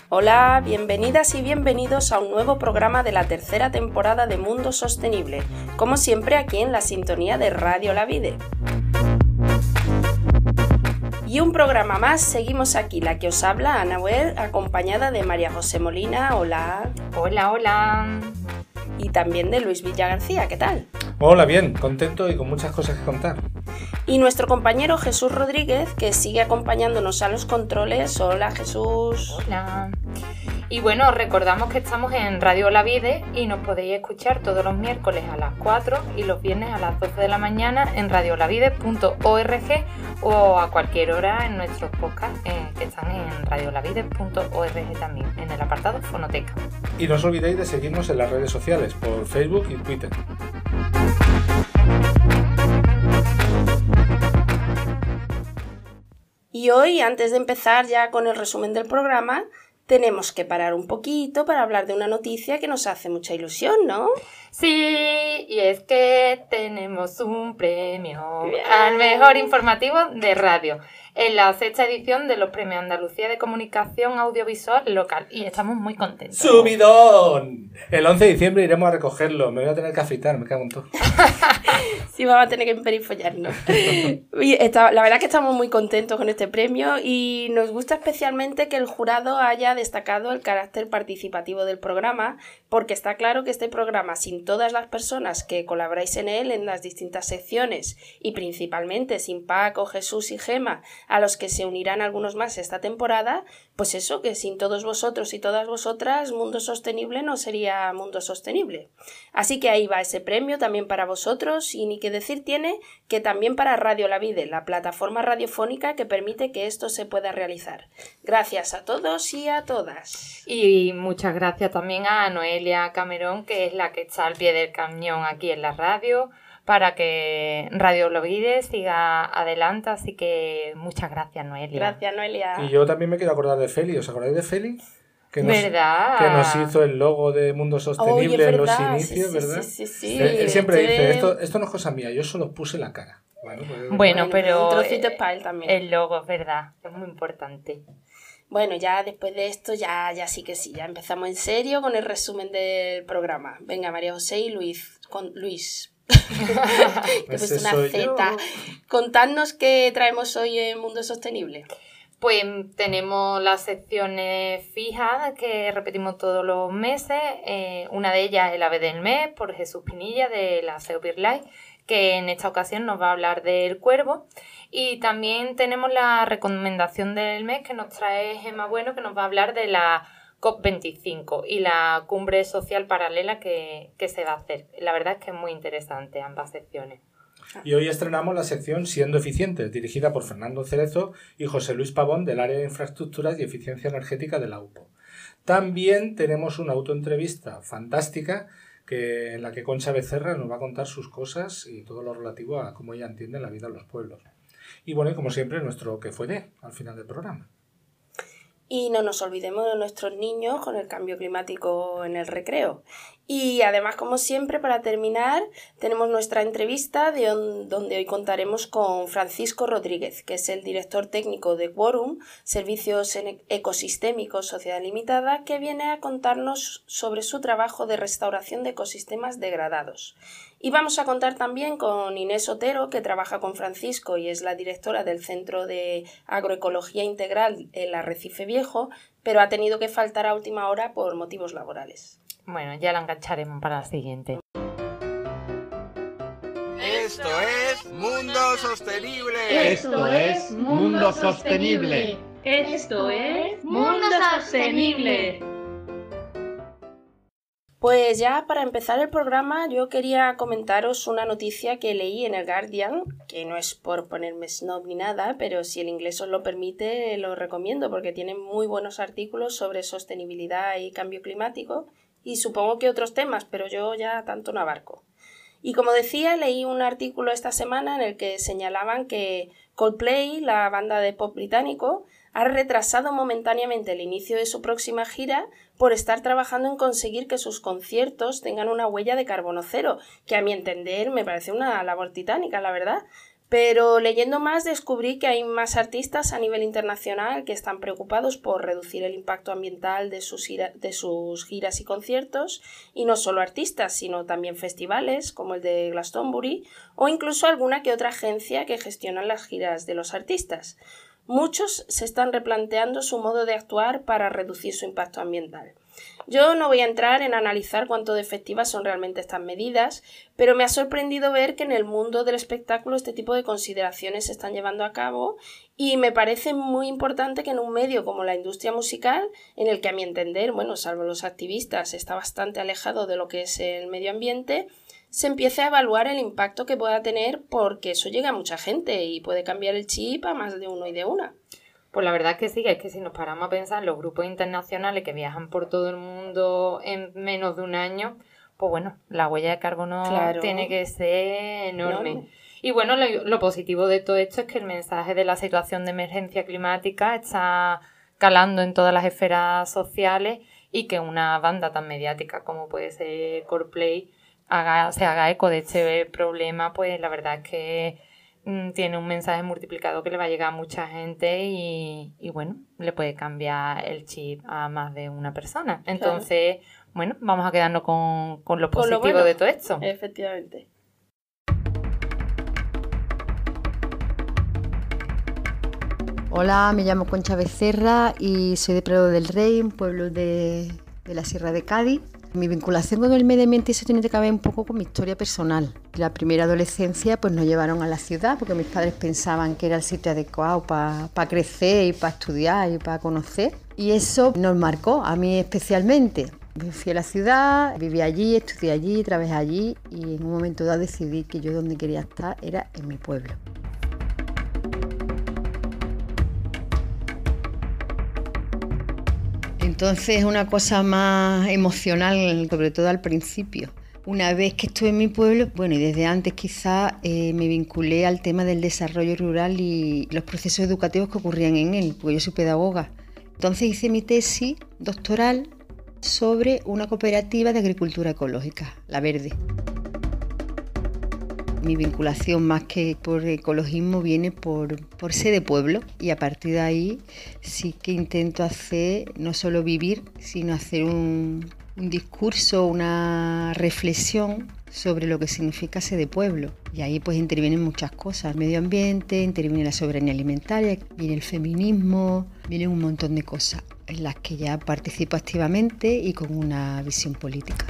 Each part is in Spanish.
Hola, bienvenidas y bienvenidos a un nuevo programa de la tercera temporada de Mundo Sostenible, como siempre aquí en la sintonía de Radio La Vide. Y un programa más, seguimos aquí, la que os habla, Ana Huer, acompañada de María José Molina, hola. Hola, hola. Y también de Luis Villa García, ¿qué tal? Hola, bien, contento y con muchas cosas que contar. Y nuestro compañero Jesús Rodríguez, que sigue acompañándonos a los controles. Hola, Jesús. Hola. Y bueno, os recordamos que estamos en Radio La Vide y nos podéis escuchar todos los miércoles a las 4 y los viernes a las 12 de la mañana en radiolavide.org o a cualquier hora en nuestros podcasts que están en radiolavide.org también, en el apartado Fonoteca. Y no os olvidéis de seguirnos en las redes sociales, por Facebook y Twitter. Y hoy, antes de empezar ya con el resumen del programa, tenemos que parar un poquito para hablar de una noticia que nos hace mucha ilusión, ¿no? Sí, y es que tenemos un premio al mejor informativo de radio en la 6ª edición de los Premios Andalucía de Comunicación Audiovisual Local y estamos muy contentos. ¡Subidón! El 11 de diciembre iremos a recogerlo, me voy a tener que afeitar, me cago en todo. Sí, vamos a tener que emperifollarnos. La verdad que estamos muy contentos con este premio y nos gusta especialmente que el jurado haya destacado el carácter participativo del programa, porque está claro que este programa, sin todas las personas que colaboráis en él en las distintas secciones y principalmente sin Paco, Jesús y Gema, a los que se unirán algunos más esta temporada, pues eso, que sin todos vosotros y todas vosotras, Mundo Sostenible no sería Mundo Sostenible. Así que ahí va ese premio también para vosotros y ni que decir tiene que también para Radio La Vide, la plataforma radiofónica que permite que esto se pueda realizar. Gracias a todos y a todas. Y muchas gracias también a Noelia Camerón, que es la que está al pie del cañón aquí en la radio, para que Radio La Vide siga adelante, así que muchas gracias, Noelia. Gracias, Noelia. Y yo también me quiero acordar de Feli, ¿os acordáis de Feli? ¿Verdad? Que nos hizo el logo de Mundo Sostenible en los inicios, sí, ¿verdad? Sí. Él siempre dice, esto no es cosa mía, yo solo puse la cara. Bueno, pero un trocito es para él también. El logo, es verdad, es muy importante. Bueno, ya después de esto, ya ya empezamos en serio con el resumen del programa. Venga, María José y Luis. Te he puesto una Z. Contadnos qué traemos hoy en Mundo Sostenible. Pues tenemos las secciones fijas que repetimos todos los meses. Una de ellas es el Ave del Mes, por Jesús Pinilla, de la SEO Birlife, que en esta ocasión nos va a hablar del cuervo. Y también tenemos la recomendación del mes que nos trae Gemma Bueno, que nos va a hablar de la COP25 y la cumbre social paralela que se va a hacer. La verdad es que es muy interesante ambas secciones. Y hoy estrenamos la sección Siendo Eficientes, dirigida por Fernando Cerezo y José Luis Pavón del área de infraestructuras y eficiencia energética de la UPO. También tenemos una autoentrevista fantástica en la que Concha Becerra nos va a contar sus cosas y todo lo relativo a cómo ella entiende la vida en los pueblos. Y bueno, y como siempre, nuestro ¿qué fue de? Al final del programa. Y no nos olvidemos de nuestros niños con el cambio climático en el recreo. Y además, como siempre, para terminar, tenemos nuestra entrevista donde hoy contaremos con Francisco Rodríguez, que es el director técnico de Quorum, Servicios Ecosistémicos Sociedad Limitada, que viene a contarnos sobre su trabajo de restauración de ecosistemas degradados. Y vamos a contar también con Inés Otero, que trabaja con Francisco y es la directora del Centro de Agroecología Integral en Arrecife Viejo, pero ha tenido que faltar a última hora por motivos laborales. Bueno, ya la engancharemos para la siguiente. Esto es Mundo Sostenible. Esto es Mundo Sostenible. Esto es Mundo Sostenible. Pues ya para empezar el programa yo quería comentaros una noticia que leí en el Guardian, que no es por ponerme snob ni nada, pero si el inglés os lo permite lo recomiendo porque tiene muy buenos artículos sobre sostenibilidad y cambio climático y supongo que otros temas, pero yo ya tanto no abarco. Y como decía, leí un artículo esta semana en el que señalaban que Coldplay, la banda de pop británico, ha retrasado momentáneamente el inicio de su próxima gira por estar trabajando en conseguir que sus conciertos tengan una huella de carbono cero, que a mi entender me parece una labor titánica, la verdad. Pero leyendo más descubrí que hay más artistas a nivel internacional que están preocupados por reducir el impacto ambiental de sus giras y conciertos, y no solo artistas, sino también festivales como el de Glastonbury o incluso alguna que otra agencia que gestiona las giras de los artistas. Muchos se están replanteando su modo de actuar para reducir su impacto ambiental. Yo no voy a entrar en analizar cuánto de efectivas son realmente estas medidas, pero me ha sorprendido ver que en el mundo del espectáculo este tipo de consideraciones se están llevando a cabo, y me parece muy importante que en un medio como la industria musical, en el que a mi entender, salvo los activistas, está bastante alejado de lo que es el medio ambiente, se empiece a evaluar el impacto que pueda tener, porque eso llega a mucha gente y puede cambiar el chip a más de uno y de una. Pues la verdad es que sí, es que si nos paramos a pensar en los grupos internacionales que viajan por todo el mundo en menos de un año, pues bueno, la huella de carbono tiene que ser enorme. Y bueno, lo positivo de todo esto es que el mensaje de la situación de emergencia climática está calando en todas las esferas sociales, y que una banda tan mediática como puede ser Coldplay se haga eco de este problema, pues la verdad es que tiene un mensaje multiplicado que le va a llegar a mucha gente y bueno, le puede cambiar el chip a más de una persona. Entonces, bueno, vamos a quedarnos con lo positivo de todo esto. Efectivamente. Hola, me llamo Concha Becerra y soy de Prado del Rey, un pueblo de la Sierra de Cádiz. Mi vinculación con el medio ambiente eso tiene que ver un poco con mi historia personal. La primera adolescencia pues nos llevaron a la ciudad porque mis padres pensaban que era el sitio adecuado para crecer y para estudiar y para conocer. Y eso nos marcó, a mí especialmente. Fui a la ciudad, viví allí, estudié allí, trabajé allí y en un momento dado decidí que yo donde quería estar era en mi pueblo. Entonces es una cosa más emocional, sobre todo al principio. Una vez que estuve en mi pueblo, y desde antes quizás me vinculé al tema del desarrollo rural y los procesos educativos que ocurrían en él, porque yo soy pedagoga. Entonces hice mi tesis doctoral sobre una cooperativa de agricultura ecológica, La Verde. Mi vinculación más que por ecologismo viene por ser de pueblo, y a partir de ahí sí que intento hacer, no solo vivir, sino hacer un discurso, una reflexión sobre lo que significa ser de pueblo. Y ahí pues intervienen muchas cosas, el medio ambiente, interviene la soberanía alimentaria, viene el feminismo, vienen un montón de cosas en las que ya participo activamente y con una visión política.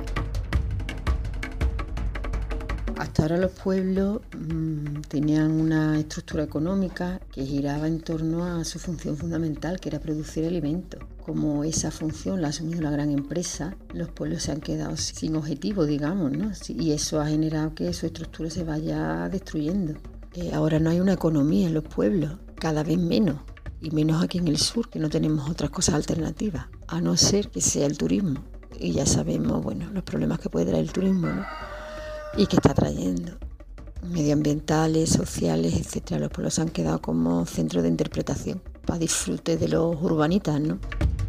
Hasta ahora los pueblos tenían una estructura económica que giraba en torno a su función fundamental, que era producir alimentos. Como esa función la ha asumido la gran empresa, los pueblos se han quedado sin objetivo, digamos, ¿no? Y eso ha generado que su estructura se vaya destruyendo. Ahora no hay una economía en los pueblos, cada vez menos, y menos aquí en el sur, que no tenemos otras cosas alternativas, a no ser que sea el turismo. Y ya sabemos, los problemas que puede traer el turismo, ¿no? Y que está trayendo, medioambientales, sociales, etcétera. Los pueblos se han quedado como centro de interpretación para disfrute de los urbanitas, ¿no?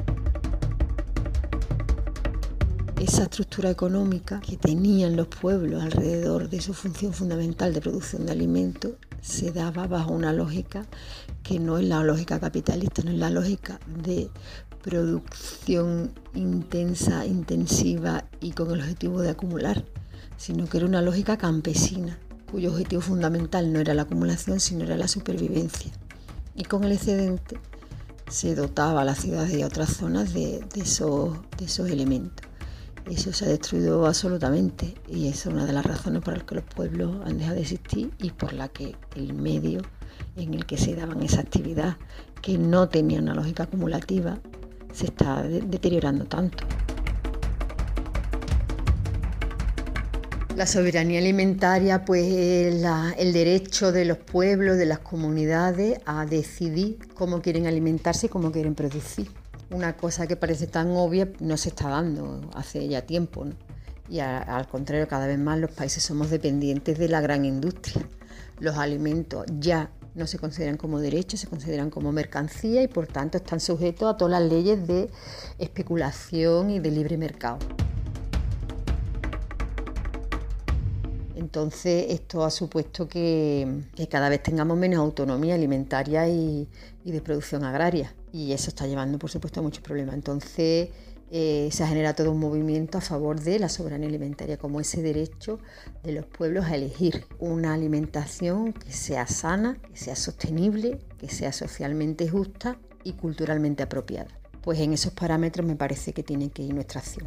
Esa estructura económica que tenían los pueblos alrededor de su función fundamental de producción de alimentos se daba bajo una lógica que no es la lógica capitalista, no es la lógica de producción intensa, intensiva y con el objetivo de acumular, sino que era una lógica campesina, cuyo objetivo fundamental no era la acumulación, sino era la supervivencia. Y con el excedente se dotaba a las ciudades y a otras zonas de esos elementos. Eso se ha destruido absolutamente, y esa es una de las razones por las que los pueblos han dejado de existir y por la que el medio en el que se daban esa actividad, que no tenía una lógica acumulativa, se está deteriorando tanto. La soberanía alimentaria pues es el derecho de los pueblos, de las comunidades a decidir cómo quieren alimentarse y cómo quieren producir. Una cosa que parece tan obvia no se está dando hace ya tiempo, ¿no? Y al contrario, cada vez más los países somos dependientes de la gran industria. Los alimentos ya no se consideran como derechos, se consideran como mercancía y por tanto están sujetos a todas las leyes de especulación y de libre mercado. Entonces esto ha supuesto que cada vez tengamos menos autonomía alimentaria y de producción agraria, y eso está llevando por supuesto a muchos problemas. Entonces se ha generado todo un movimiento a favor de la soberanía alimentaria como ese derecho de los pueblos a elegir una alimentación que sea sana, que sea sostenible, que sea socialmente justa y culturalmente apropiada. Pues en esos parámetros me parece que tiene que ir nuestra acción.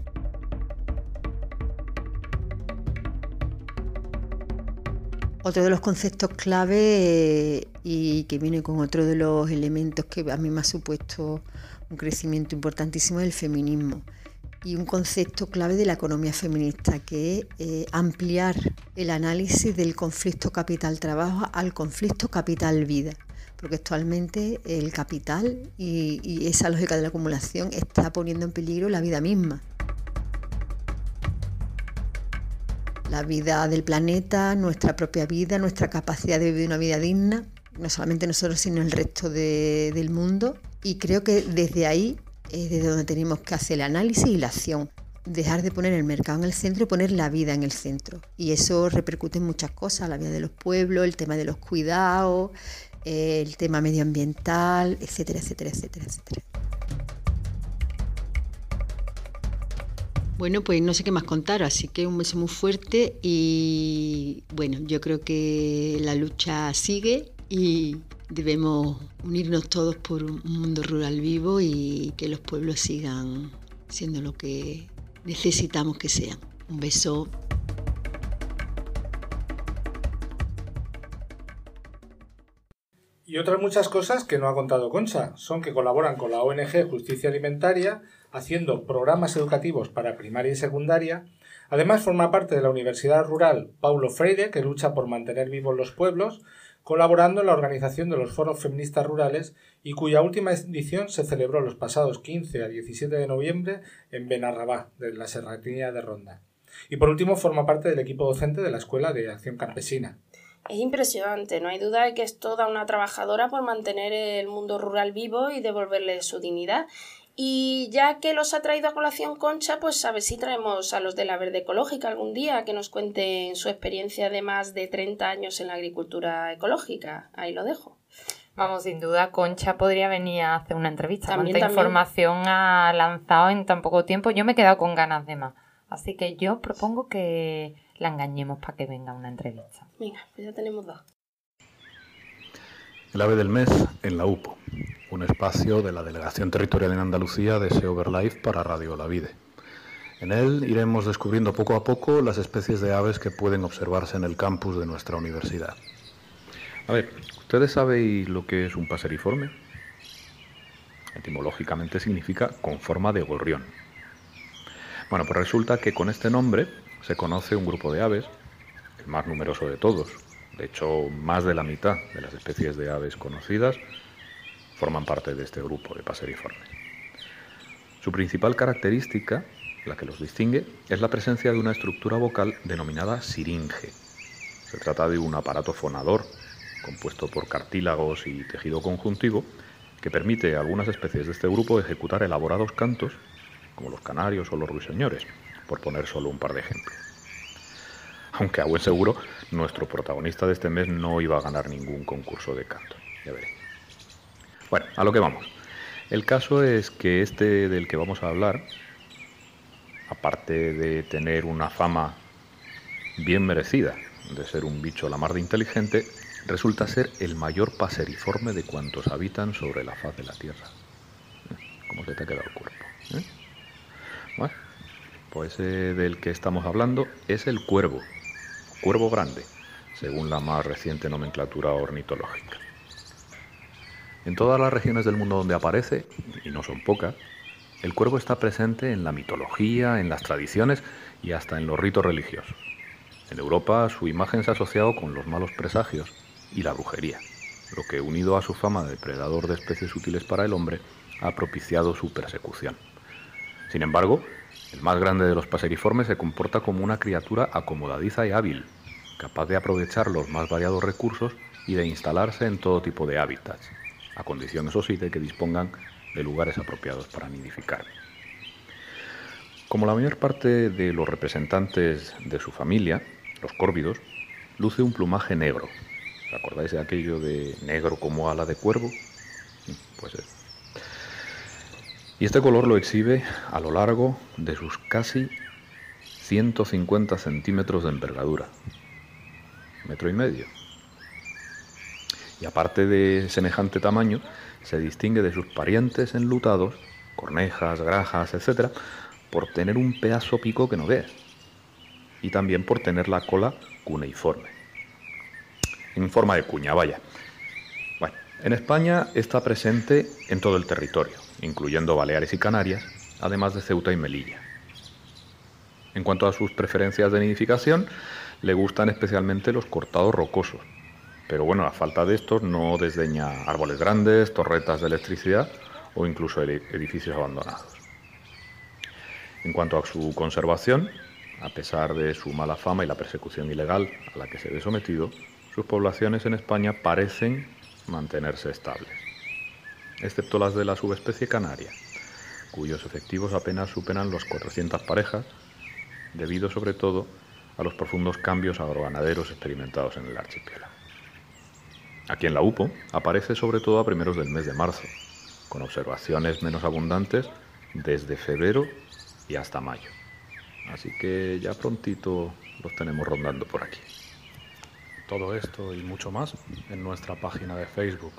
Otro de los conceptos clave y que viene con otro de los elementos que a mí me ha supuesto un crecimiento importantísimo es el feminismo, y un concepto clave de la economía feminista, que es ampliar el análisis del conflicto capital-trabajo al conflicto capital-vida, porque actualmente el capital y esa lógica de la acumulación está poniendo en peligro la vida misma. La vida del planeta, nuestra propia vida, nuestra capacidad de vivir una vida digna, no solamente nosotros sino el resto del mundo. Y creo que desde ahí es desde donde tenemos que hacer el análisis y la acción. Dejar de poner el mercado en el centro y poner la vida en el centro. Y eso repercute en muchas cosas, la vida de los pueblos, el tema de los cuidados, el tema medioambiental, etcétera, etcétera, etcétera, etcétera. Bueno, pues no sé qué más contar, así que un beso muy fuerte y bueno, yo creo que la lucha sigue y debemos unirnos todos por un mundo rural vivo y que los pueblos sigan siendo lo que necesitamos que sean. Un beso. Y otras muchas cosas que no ha contado Concha son que colaboran con la ONG Justicia Alimentaria haciendo programas educativos para primaria y secundaria. Además forma parte de la Universidad Rural Paulo Freire, que lucha por mantener vivos los pueblos, colaborando en la organización de los foros feministas rurales y cuya última edición se celebró los pasados 15 a 17 de noviembre en Benarrabá, de la Serranía de Ronda. Y por último forma parte del equipo docente de la Escuela de Acción Campesina. Es impresionante, no hay duda de que es toda una trabajadora por mantener el mundo rural vivo y devolverle su dignidad. Y ya que los ha traído a colación Concha, pues a ver si traemos a los de la Verde Ecológica algún día que nos cuenten su experiencia de más de 30 años en la agricultura ecológica. Ahí lo dejo. Vamos, sin duda, Concha podría venir a hacer una entrevista. También. Información ha lanzado en tan poco tiempo. Yo me he quedado con ganas de más. Así que yo propongo que la engañemos para que venga una entrevista. Venga, pues ya tenemos dos. El ave del mes en la UPO, un espacio de la Delegación Territorial en Andalucía de SEO Verlife para Radio La Vide. En él iremos descubriendo poco a poco las especies de aves que pueden observarse en el campus de nuestra universidad. A ver, ¿ustedes saben lo que es un paseriforme? Etimológicamente significa con forma de gorrión. Bueno, pues resulta que con este nombre se conoce un grupo de aves, el más numeroso de todos. De hecho, más de la mitad de las especies de aves conocidas forman parte de este grupo de paseriformes. Su principal característica, la que los distingue, es la presencia de una estructura vocal denominada siringe. Se trata de un aparato fonador compuesto por cartílagos y tejido conjuntivo que permite a algunas especies de este grupo ejecutar elaborados cantos, como los canarios o los ruiseñores, por poner solo un par de ejemplos. Aunque a buen seguro, nuestro protagonista de este mes no iba a ganar ningún concurso de canto. Ya veréis. Bueno, a lo que vamos. El caso es que este del que vamos a hablar, aparte de tener una fama bien merecida de ser un bicho la mar de inteligente, resulta ser el mayor paseriforme de cuantos habitan sobre la faz de la Tierra. ¿Cómo se te ha quedado el cuerpo? Bueno, pues ese del que estamos hablando es el cuervo. Cuervo grande, según la más reciente nomenclatura ornitológica. En todas las regiones del mundo donde aparece, y no son pocas, el cuervo está presente en la mitología, en las tradiciones y hasta en los ritos religiosos. En Europa su imagen se ha asociado con los malos presagios y la brujería, lo que, unido a su fama de depredador de especies útiles para el hombre, ha propiciado su persecución. Sin embargo, el más grande de los paseriformes se comporta como una criatura acomodadiza y hábil, capaz de aprovechar los más variados recursos y de instalarse en todo tipo de hábitats, a condición, eso sí, de que dispongan de lugares apropiados para nidificar. Como la mayor parte de los representantes de su familia, los córvidos, luce un plumaje negro. ¿Os acordáis de aquello de negro como ala de cuervo? Pues eso. Y este color lo exhibe a lo largo de sus casi 150 centímetros de envergadura. 1,5 metros. Y aparte de semejante tamaño, se distingue de sus parientes enlutados, cornejas, grajas, etc., por tener un pedazo pico que no veas. Y también por tener la cola cuneiforme. En forma de cuña, vaya. Bueno, en España está presente en todo el territorio, incluyendo Baleares y Canarias, además de Ceuta y Melilla. En cuanto a sus preferencias de nidificación, le gustan especialmente los cortados rocosos. Pero bueno, a falta de estos no desdeña árboles grandes, torretas de electricidad o incluso edificios abandonados. En cuanto a su conservación, a pesar de su mala fama y la persecución ilegal a la que se ve sometido, sus poblaciones en España parecen mantenerse estables, excepto las de la subespecie canaria, cuyos efectivos apenas superan los 400 parejas, debido sobre todo a los profundos cambios agroganaderos experimentados en el archipiélago. Aquí en la UPO aparece sobre todo a primeros del mes de marzo, con observaciones menos abundantes desde febrero y hasta mayo. Así que ya prontito los tenemos rondando por aquí. Todo esto y mucho más en nuestra página de Facebook,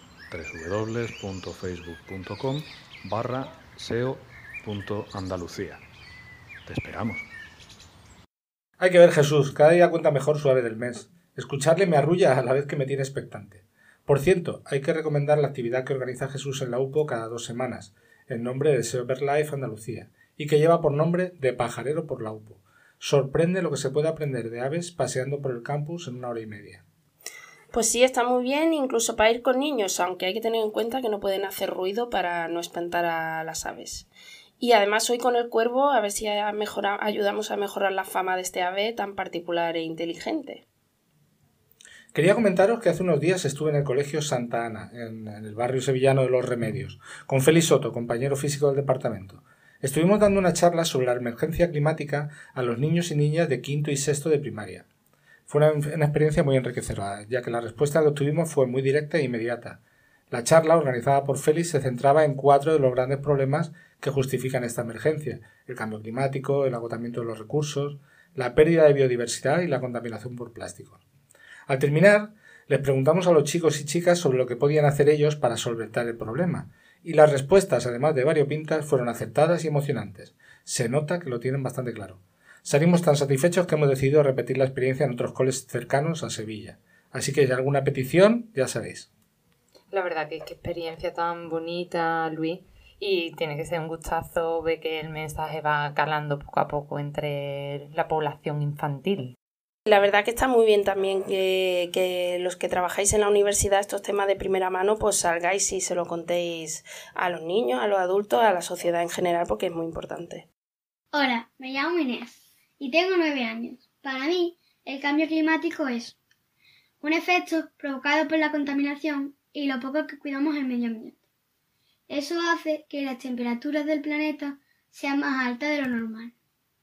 www.facebook.com/seo.andalucía. Te esperamos. Hay que ver, Jesús, cada día cuenta mejor su ave del mes. Escucharle me arrulla a la vez que me tiene expectante. Por cierto, hay que recomendar la actividad que organiza Jesús en la UPO cada 2 semanas, en nombre de SEO BirdLife Andalucía, y que lleva por nombre De Pajarero por la UPO. Sorprende lo que se puede aprender de aves paseando por el campus en 1 hora y media. Pues sí, está muy bien, incluso para ir con niños, aunque hay que tener en cuenta que no pueden hacer ruido para no espantar a las aves. Y además hoy con el cuervo a ver si ayudamos a mejorar la fama de este ave tan particular e inteligente. Quería comentaros que hace unos días estuve en el Colegio Santa Ana, en el barrio sevillano de Los Remedios, con Félix Soto, compañero físico del departamento. Estuvimos dando una charla sobre la emergencia climática a los niños y niñas de 5º y 6º de primaria. Fue una experiencia muy enriquecedora, ya que la respuesta que obtuvimos fue muy directa e inmediata. La charla, organizada por Félix, se centraba en 4 de los grandes problemas que justifican esta emergencia: el cambio climático, el agotamiento de los recursos, la pérdida de biodiversidad y la contaminación por plásticos. Al terminar, les preguntamos a los chicos y chicas sobre lo que podían hacer ellos para solventar el problema, y las respuestas, además de variopintas, fueron acertadas y emocionantes. Se nota que lo tienen bastante claro. Salimos tan satisfechos que hemos decidido repetir la experiencia en otros coles cercanos a Sevilla. Así que si hay alguna petición, ya sabéis. La verdad que qué experiencia tan bonita, Luis. Y tiene que ser un gustazo ver que el mensaje va calando poco a poco entre la población infantil. La verdad que está muy bien también que los que trabajáis en la universidad estos temas de primera mano pues salgáis y se lo contéis a los niños, a los adultos, a la sociedad en general, porque es muy importante. Hola, me llamo Inés y tengo 9 años. Para mí, el cambio climático es un efecto provocado por la contaminación y lo poco que cuidamos el medio ambiente. Eso hace que las temperaturas del planeta sean más altas de lo normal.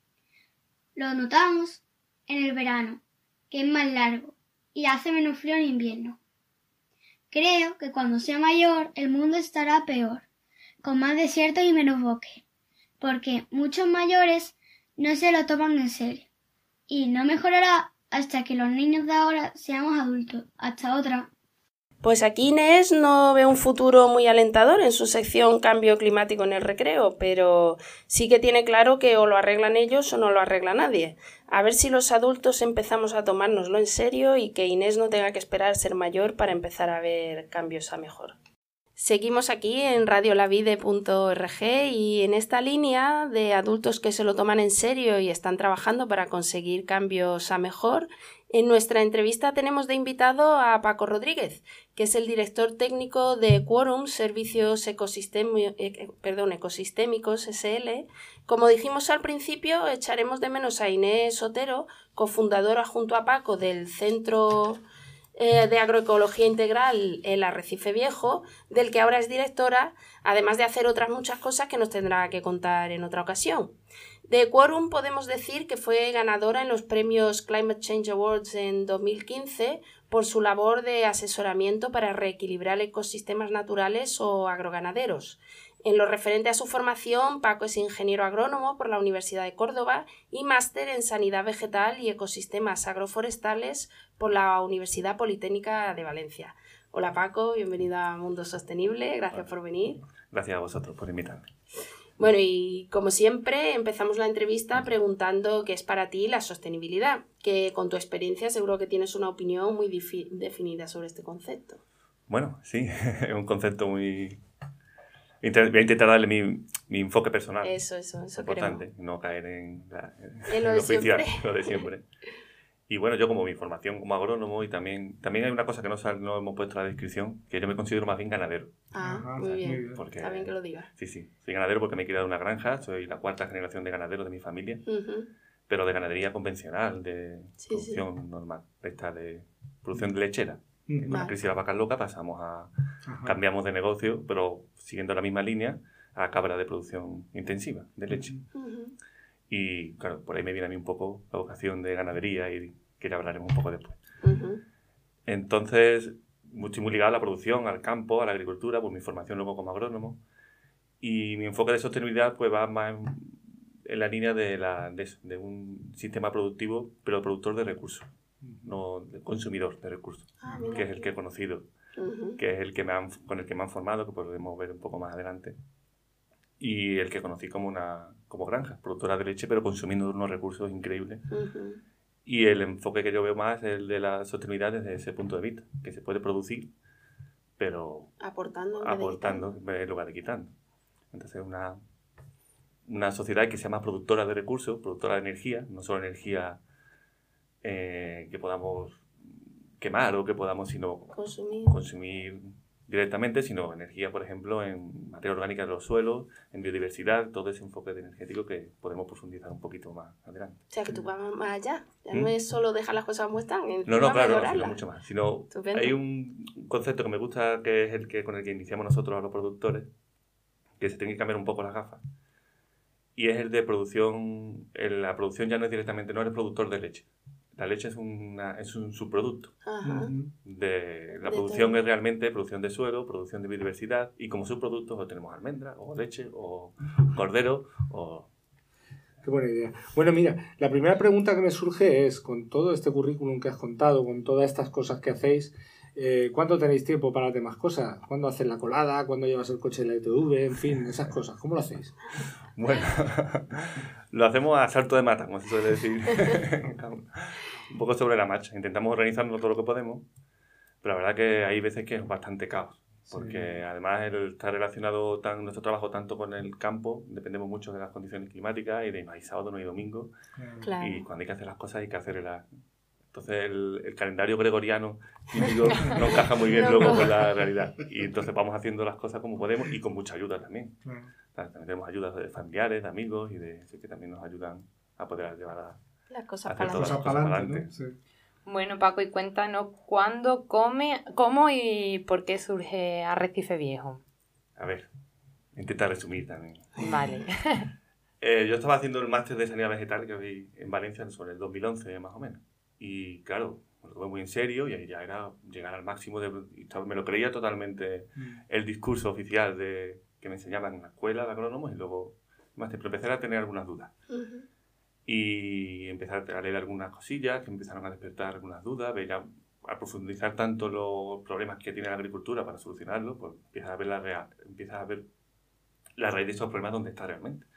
Lo notamos en el verano, que es más largo, y hace menos frío en invierno. Creo que cuando sea mayor el mundo estará peor, con más desiertos y menos bosques, porque muchos mayores no se lo toman en serio, y no mejorará hasta que los niños de ahora seamos adultos. Hasta otra. Pues aquí Inés no ve un futuro muy alentador en su sección Cambio Climático en el Recreo, pero sí que tiene claro que o lo arreglan ellos o no lo arregla nadie. A ver si los adultos empezamos a tomárnoslo en serio y que Inés no tenga que esperar ser mayor para empezar a ver cambios a mejor. Seguimos aquí en radiolavide.org y en esta línea de adultos que se lo toman en serio y están trabajando para conseguir cambios a mejor, en nuestra entrevista tenemos de invitado a Paco Rodríguez, que es el director técnico de Quorum Servicios Ecosistémicos SL. Como dijimos al principio, echaremos de menos a Inés Otero, cofundadora junto a Paco del Centro de Agroecología Integral El Arrecife Viejo, del que ahora es directora, además de hacer otras muchas cosas que nos tendrá que contar en otra ocasión. De Quorum podemos decir que fue ganadora en los premios Climate Change Awards en 2015 por su labor de asesoramiento para reequilibrar ecosistemas naturales o agroganaderos. En lo referente a su formación, Paco es ingeniero agrónomo por la Universidad de Córdoba y máster en Sanidad Vegetal y Ecosistemas Agroforestales por la Universidad Politécnica de Valencia. Hola Paco, bienvenido a Mundo Sostenible, gracias por venir. Gracias a vosotros por invitarme. Bueno, y como siempre, empezamos la entrevista preguntando qué es para ti la sostenibilidad, que con tu experiencia seguro que tienes una opinión muy definida sobre este concepto. Bueno, sí, es un concepto muy... Voy a intentar darle mi enfoque personal. Eso importante, queremos. no caer en lo de oficial, siempre. lo de siempre. Y bueno, yo como mi formación como agrónomo y también hay una cosa que no hemos puesto en la descripción, que yo me considero más bien ganadero. Muy bien. Porque, Está bien que lo digas. Sí, soy ganadero porque me he criado en una granja, soy la 4ª generación de ganaderos de mi familia, pero de ganadería convencional, de producción normal, de producción de lechera. Con la crisis de las vacas locas cambiamos de negocio, pero siguiendo la misma línea, a cabra de producción intensiva de leche. Y claro, por ahí me viene a mí un poco la vocación de ganadería y que ya hablaremos un poco después. Entonces, estoy muy ligado a la producción, al campo, a la agricultura, por mi formación luego como agrónomo. Y mi enfoque de sostenibilidad pues va más en la línea de un sistema productivo, pero productor de recursos, no de consumidor de recursos, que es el que he conocido, que es el que con el que me han formado, que podemos ver un poco más adelante. Y el que conocí como granja, productora de leche, pero consumiendo unos recursos increíbles. Y el enfoque que yo veo más es el de la sostenibilidad desde ese punto de vista, que se puede producir, pero aportando en lugar de quitando. Entonces una sociedad que sea más productora de recursos, productora de energía, no solo energía que podamos quemar o que podamos consumir directamente, sino energía, por ejemplo, en materia orgánica de los suelos, en biodiversidad, todo ese enfoque energético que podemos profundizar un poquito más adelante. O sea, que tú vas más allá. Ya no es solo dejar las cosas como están. No, claro, sino mucho más. Hay un concepto que me gusta, que es con el que iniciamos nosotros a los productores, que se tiene que cambiar un poco las gafas, y es el de producción. La producción ya no es directamente, no eres productor de leche. La leche es un subproducto. La producción es realmente producción de suelo, producción de biodiversidad, y como subproductos o tenemos almendra, o leche, o cordero, o... Qué buena idea. Bueno, mira, la primera pregunta que me surge es, con todo este currículum que has contado, con todas estas cosas que hacéis, ¿cuánto tenéis tiempo para las demás cosas? ¿Cuándo haces la colada? ¿Cuándo llevas el coche de la ITV? En fin, esas cosas. ¿Cómo lo hacéis? Bueno, lo hacemos a salto de mata, como se suele decir. Un poco sobre la marcha. Intentamos organizarnos todo lo que podemos, pero la verdad que hay veces que es bastante caos. Porque además está relacionado nuestro trabajo tanto con el campo, dependemos mucho de las condiciones climáticas y de no hay sábado, no hay domingo. Claro. Y cuando hay que hacer las cosas hay que hacerlas. Entonces el calendario gregoriano típico no encaja muy bien luego con la realidad. Y entonces vamos haciendo las cosas como podemos y con mucha ayuda también. También tenemos ayudas de familiares, de amigos y de que también nos ayudan a poder llevar las cosas para adelante. ¿no? Sí. Bueno, Paco, y cuéntanos cuándo, cómo y por qué surge Arrecife Viejo. A ver, intenta resumir también. Vale. Yo estaba haciendo el máster de Sanidad Vegetal que vi en Valencia sobre el 2011 más o menos. Y claro, me lo tomé muy en serio y ahí ya era llegar al máximo. Me lo creía totalmente el discurso oficial que me enseñaban en la escuela de agrónomos y luego máster, pero empecé a tener algunas dudas. Y empecé a leer algunas cosillas que empezaron a despertar algunas dudas, a profundizar tanto los problemas que tiene la agricultura para solucionarlos, pues empiezas a ver la raíz de esos problemas donde está realmente.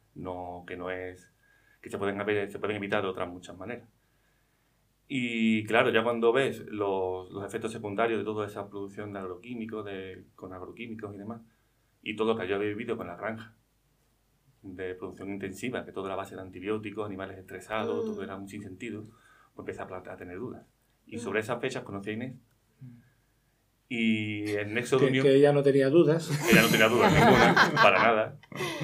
Que se pueden evitar de otras muchas maneras. Y claro, ya cuando ves los efectos secundarios de toda esa producción de agroquímicos, con agroquímicos y demás, y todo lo que yo había vivido con la granja, de producción intensiva, que todo era base de antibióticos, animales estresados, todo era un sinsentido, pues empecé a tener dudas. Y sobre esas fechas conocí a Inés. Y el nexo de unión... Que ella no tenía dudas. Ella no tenía dudas ninguna, para nada.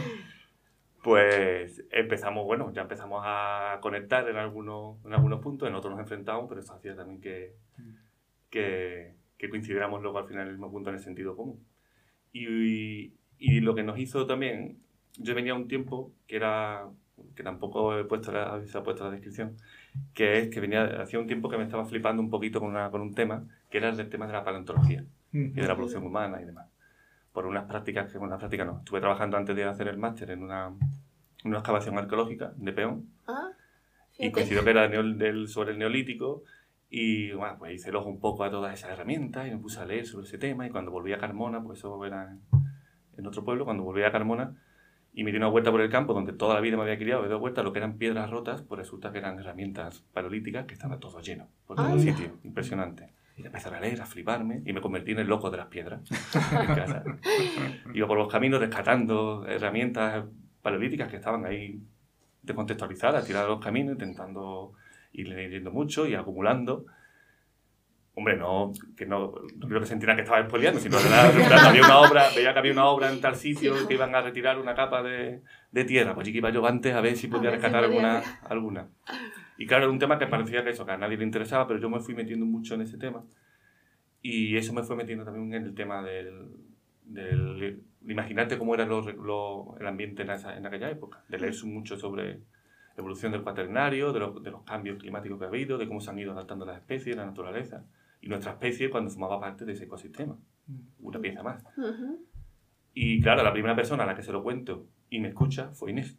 Pues empezamos a conectar en algunos puntos, en otros nos enfrentamos, pero eso hacía también que coincidiéramos luego al final en el mismo punto en el sentido común. Y lo que nos hizo también... Yo venía un tiempo que era que tampoco se ha puesto la descripción, que es que hacía un tiempo que me estaba flipando un poquito con un tema, que era el tema de la paleontología y de la evolución humana y demás. Por unas prácticas no. Estuve trabajando antes de hacer el máster en una excavación arqueológica de Peón, y coincidió que era sobre el Neolítico, y bueno, pues hice el ojo un poco a todas esas herramientas y me puse a leer sobre ese tema, y cuando volví a Carmona, pues eso era en otro pueblo, cuando volví a Carmona y me di una vuelta por el campo donde toda la vida me había criado, me di vuelta a lo que eran piedras rotas, pues resulta que eran herramientas paleolíticas que estaban todo lleno, por todo el sitio, impresionante. Y empecé a leer, a fliparme, y me convertí en el loco de las piedras en casa. Iba por los caminos rescatando herramientas paleolíticas que estaban ahí descontextualizadas, tiradas a los caminos, intentando ir leyendo mucho y acumulando. Hombre, no creo que sentiera que estaba spoileando, sino que veía que había una obra en tal sitio que iban a retirar una capa de tierra, pues iba yo antes a ver si podía rescatar alguna. Y claro, era un tema que parecía que a nadie le interesaba, pero yo me fui metiendo mucho en ese tema. Y eso me fue metiendo también en el tema del imaginarte cómo era el ambiente en aquella época, de leer mucho sobre la evolución del cuaternario, de los cambios climáticos que ha habido, de cómo se han ido adaptando las especies, la naturaleza, y nuestra especie cuando formaba parte de ese ecosistema, una pieza más. Y claro, la primera persona a la que se lo cuento y me escucha fue Inés.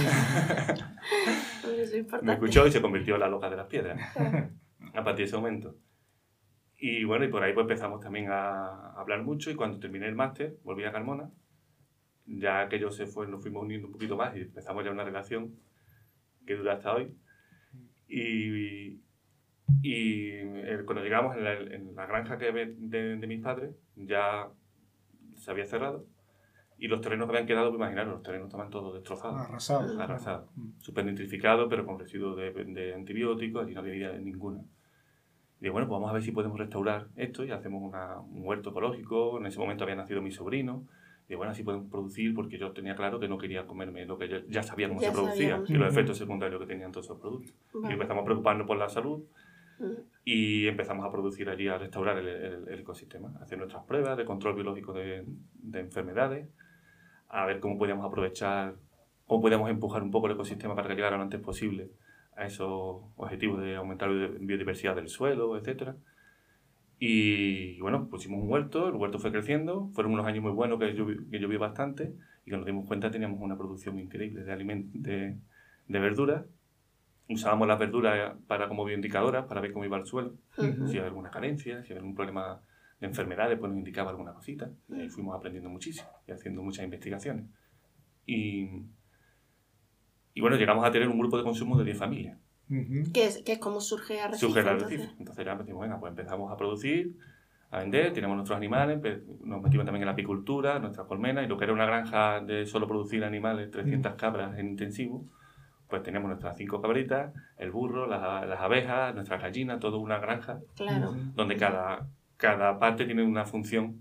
Me escuchó y se convirtió en la loca de las piedras a partir de ese momento. Y bueno, y por ahí pues empezamos también a hablar mucho, y cuando terminé el máster volví a Carmona, ya aquello nos fuimos uniendo un poquito más y empezamos ya una relación que dura hasta hoy. Y cuando llegamos en la granja de mis padres, ya se había cerrado, y los terrenos que habían quedado, pues imaginaros, los terrenos estaban todos destrozados. Arrasados. Súper nitrificados, pero con residuos de antibióticos, allí no había vida ninguna. Y digo, bueno, pues vamos a ver si podemos restaurar esto, y hacemos un huerto ecológico. En ese momento había nacido mi sobrino. Y bueno, así podemos producir, porque yo tenía claro que no quería comerme lo que yo ya sabía cómo se producía y los efectos secundarios que tenían todos esos productos. Y empezamos a preocuparnos por la salud, y empezamos a producir allí, a restaurar el ecosistema, a hacer nuestras pruebas de control biológico de enfermedades, a ver cómo podíamos aprovechar, cómo podíamos empujar un poco el ecosistema para que llegara lo antes posible a esos objetivos de aumentar la biodiversidad del suelo, etc. Y bueno, pusimos un huerto, el huerto fue creciendo, fueron unos años muy buenos que llovió bastante, y cuando nos dimos cuenta teníamos una producción increíble de verduras. Usábamos las verduras como bioindicadoras para ver cómo iba el suelo, si había alguna carencia, si había algún problema de enfermedades, pues nos indicaba alguna cosita. Y ahí fuimos aprendiendo muchísimo y haciendo muchas investigaciones. Y bueno, llegamos a tener un grupo de consumo de 10 familias. ¿Qué es como surge Arrecife? Surge el Arrecife. Entonces ya decimos, venga, pues empezamos a producir, a vender, tenemos nuestros animales, nos metimos también en la apicultura, nuestras colmenas, y lo que era una granja de solo producir animales, 300 cabras en intensivo, pues teníamos nuestras 5 cabritas, el burro, las abejas, nuestras gallinas, toda una granja, donde cada parte tiene una función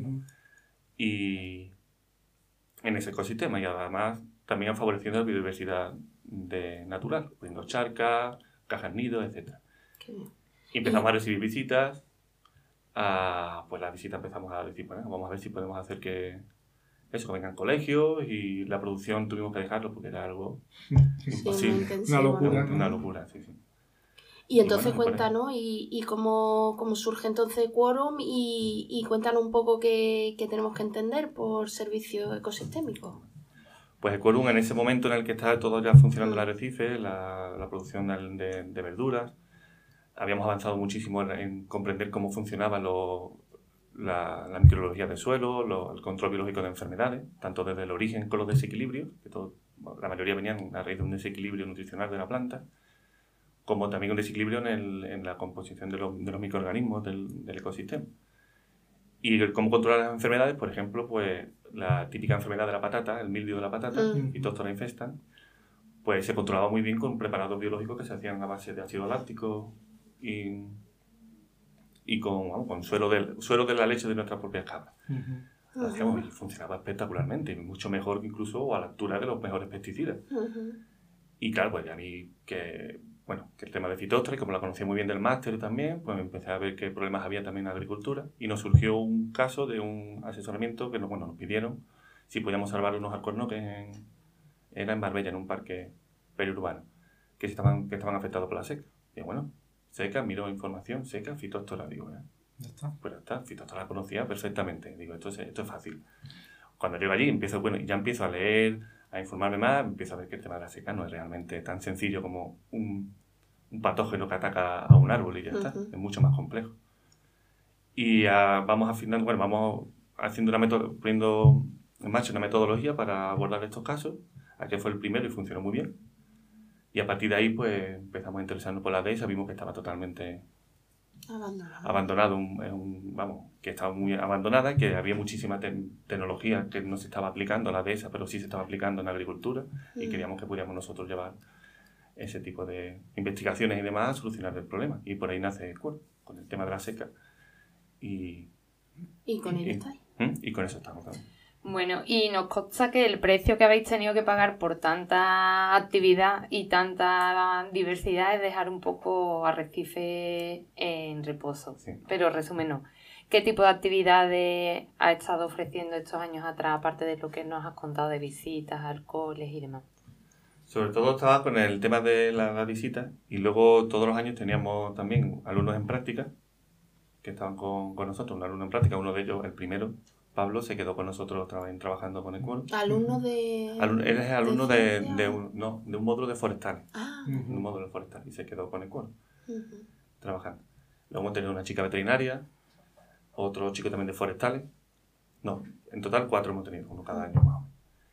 y en ese ecosistema, y además también favoreciendo la biodiversidad natural, poniendo charcas, cajas nidos, etc. Y empezamos a recibir visitas, pues las visitas empezamos a decir, bueno, vamos a ver si podemos hacer que vengan colegios, y la producción tuvimos que dejarlo porque era algo imposible. Una locura, sí. Y entonces cuéntanos, y cómo surge entonces Quorum, y cuéntanos un poco qué tenemos que entender por servicio ecosistémico. Pues el Quorum, en ese momento en el que estaba todo ya funcionando el Arrecife, la producción de verduras, habíamos avanzado muchísimo en comprender cómo funcionaba la microbiología del suelo, el control biológico de enfermedades, tanto desde el origen con los desequilibrios, que la mayoría venían a raíz de un desequilibrio nutricional de la planta, como también un desequilibrio en la composición de los microorganismos del ecosistema. Y cómo controlar las enfermedades, por ejemplo, pues la típica enfermedad de la patata, el mildio de la patata, Phytophthora infestans, pues se controlaba muy bien con preparados biológicos que se hacían a base de ácido láctico y con suelo de la leche de nuestras propias cabras. Lo hacíamos y funcionaba espectacularmente, mucho mejor que incluso a la altura de los mejores pesticidas. Y claro, pues ya vi que el tema de Phytophthora, y como la conocía muy bien del máster también, pues empecé a ver qué problemas había también en la agricultura, y nos surgió un caso de un asesoramiento que nos pidieron si podíamos salvar unos alcornoques era en Marbella, en un parque periurbanos que estaban afectados por la seca. Y bueno, seca, miro información, seca, fitophthora, digo, Ya está. pues ya está, fitophthora la conocía perfectamente, digo, esto es fácil. Cuando llego allí, ya empiezo a leer, a informarme más, empiezo a ver que el tema de la seca no es realmente tan sencillo como un patógeno que ataca a un árbol y ya está, es mucho más complejo. Y vamos afinando, bueno, vamos haciendo poniendo en marcha una metodología para abordar estos casos. Aquel fue el primero y funcionó muy bien. Y a partir de ahí, pues empezamos a interesarnos por la dehesa, vimos que estaba totalmente abandonado, que estaba muy abandonada, que había muchísima tecnología que no se estaba aplicando a la dehesa, pero sí se estaba aplicando en la agricultura, y queríamos que pudiéramos nosotros llevar ese tipo de investigaciones y demás a solucionar el problema. Y por ahí nace Quorum, con el tema de la seca. Y con ello estáis. Y con eso estamos también. Bueno, y nos consta que el precio que habéis tenido que pagar por tanta actividad y tanta diversidad es dejar un poco Arrecife en reposo. Sí. Pero resúmenos, ¿qué tipo de actividades ha estado ofreciendo estos años atrás, aparte de lo que nos has contado de visitas, alcoholes y demás? Sobre todo estaba con el tema de la visita, y luego todos los años teníamos también alumnos en práctica que estaban con nosotros, un alumno en práctica, uno de ellos, el primero, Pablo, se quedó con nosotros trabajando con el Quorum. ¿Alumno de...? Él es alumno de un módulo de forestal. Ah. Un módulo de forestal, y se quedó con el Quorum, trabajando. Luego hemos tenido una chica veterinaria, otro chico también de forestales. No, en total 4 hemos tenido, uno cada año más.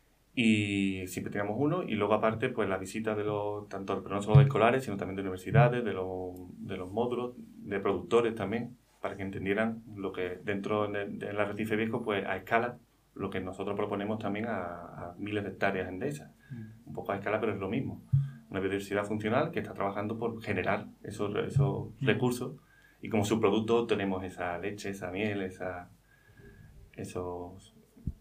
Y siempre teníamos uno, y luego aparte, pues la visita de tanto, pero no solo de escolares, sino también de universidades, de los módulos, de productores también, para que entendieran lo que dentro del Arrecife Viejo, pues a escala, lo que nosotros proponemos también a miles de hectáreas en dehesa. Un poco a escala, pero es lo mismo. Una biodiversidad funcional que está trabajando por generar esos recursos, y como subproducto tenemos esa leche, esa miel, esos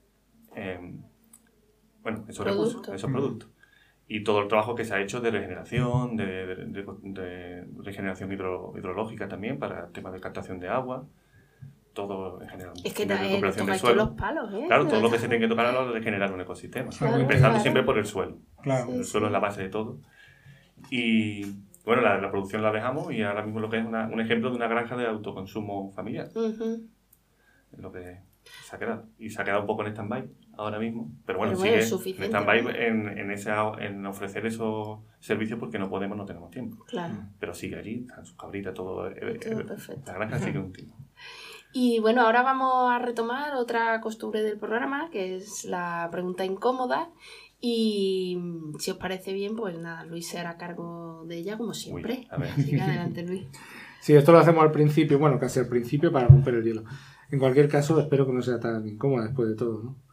recursos, esos productos. Y todo el trabajo que se ha hecho de regeneración, de regeneración hidrológica también, para temas de captación de agua, todo en general. Es que de recuperación del tocáis suelo. todos los palos, ¿eh? Claro, todo lo que se tiene que tocar a la hora de generar un ecosistema. Claro, empezando siempre por el suelo. Claro. El suelo es la base de todo. Y bueno, la producción la dejamos, y ahora mismo lo que es un ejemplo de una granja de autoconsumo familiar. Es lo que se ha quedado. Y se ha quedado un poco en stand-by ahora mismo, pero bueno, sigue en stand-by en ofrecer esos servicios, porque no tenemos tiempo. Claro. Pero sigue allí, están sus cabritas, todo perfecto. La granja sigue un tiempo. Y bueno, ahora vamos a retomar otra costumbre del programa, que es la pregunta incómoda. Y si os parece bien, pues nada, Luis se hará cargo de ella como siempre. Uy, a ver. Así que adelante, Luis. Sí, esto lo hacemos al principio, bueno, casi al principio, para romper el hielo. En cualquier caso, espero que no sea tan incómoda después de todo, ¿no?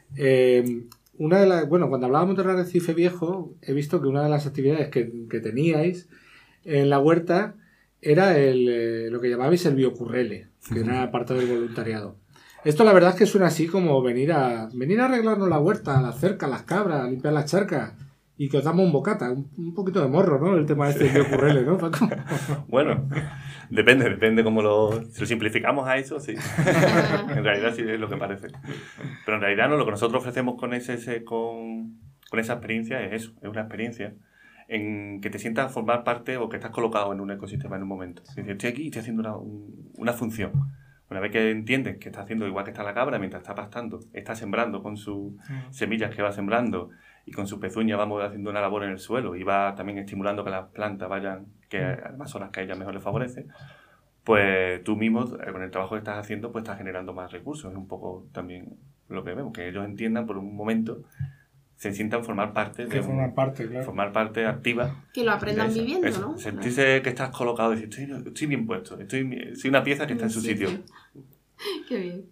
Cuando hablábamos del Arrecife Viejo, he visto que una de las actividades que teníais en la huerta era lo que llamabais el biocurrele, que era parte del voluntariado. Esto la verdad es que suena así como venir a arreglarnos la huerta, la cerca, las cabras, limpiar las charcas, y que os damos un bocata, un poquito de morro, ¿no? El tema este del biocurrele, ¿no, Paco? Bueno, depende cómo si lo simplificamos a eso, sí. En realidad sí es lo que parece. Pero en realidad no, lo que nosotros ofrecemos con esa experiencia es eso, es una experiencia en que te sientas a formar parte, o que estás colocado en un ecosistema en un momento. Es decir, estoy aquí y estoy haciendo una función. Una vez que entiendes que está haciendo igual que está la cabra mientras está pastando, está sembrando con sus semillas que va sembrando, y con sus pezuñas vamos haciendo una labor en el suelo, y va también estimulando que las plantas vayan, que además son las que a ellas mejor les favorece, pues tú mismo, con el trabajo que estás haciendo, pues estás generando más recursos. Es un poco también lo que vemos, que ellos entiendan por un momento, se sientan formar parte formar parte activa. Que lo aprendan viviendo, ¿no? Sentirse que estás colocado, decir, estoy bien puesto, soy una pieza que está en su sitio. Qué bien.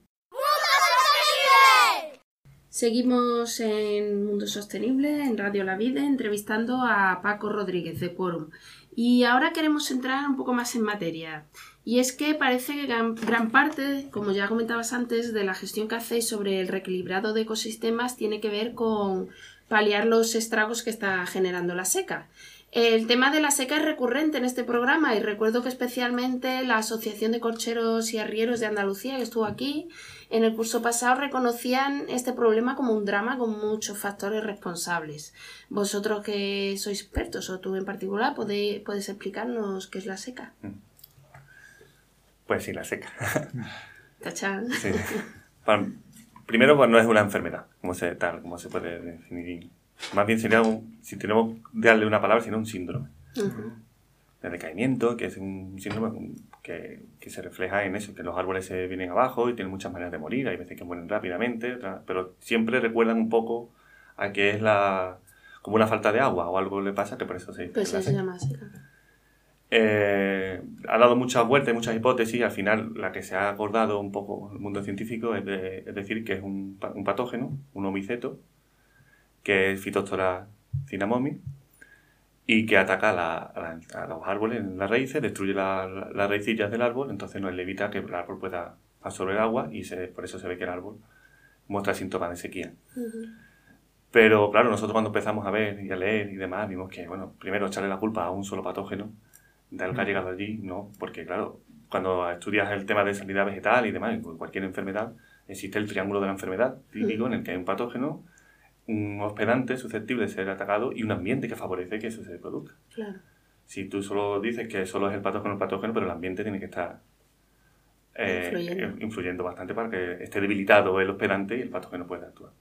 Seguimos en Mundo Sostenible, en Radio La Vida, entrevistando a Paco Rodríguez de Quorum. Y ahora queremos entrar un poco más en materia. Y es que parece que gran parte, como ya comentabas antes, de la gestión que hacéis sobre el reequilibrado de ecosistemas tiene que ver con paliar los estragos que está generando la seca. El tema de la seca es recurrente en este programa y recuerdo que especialmente la Asociación de Corcheros y Arrieros de Andalucía, que estuvo aquí, en el curso pasado reconocían este problema como un drama con muchos factores responsables. Vosotros que sois expertos, o tú en particular, ¿puedes explicarnos qué es la seca? Pues sí, la seca. ¿Tachán? Sí. Primero, pues no es una enfermedad, como se puede definir. Más bien sería, si tenemos que darle una palabra, sería un síndrome. De decaimiento, que es un síndrome que se refleja en eso, que los árboles se vienen abajo y tienen muchas maneras de morir. Hay veces que mueren rápidamente, pero siempre recuerdan un poco a que es como una falta de agua o algo le pasa, que por eso se dice. Pues se llama seca. Ha dado muchas vueltas, muchas hipótesis, y al final la que se ha acordado un poco el mundo científico es decir que es un patógeno, un omiceto, que es Phytophthora cinnamomi, y que ataca a los árboles en las raíces, destruye las raicillas del árbol, entonces no le evita que el árbol pueda absorber agua, y por eso se ve que el árbol muestra síntomas de sequía. Pero claro, nosotros cuando empezamos a ver y a leer y demás, vimos que, bueno, primero echarle la culpa a un solo patógeno del que ha llegado allí, no, porque claro, cuando estudias el tema de sanidad vegetal y demás, cualquier enfermedad, existe el triángulo de la enfermedad típico en el que hay un patógeno, un hospedante susceptible de ser atacado y un ambiente que favorece que eso se produzca. Claro. Si tú solo dices que solo es el patógeno, pero el ambiente tiene que estar influyendo bastante para que esté debilitado el hospedante y el patógeno pueda actuar.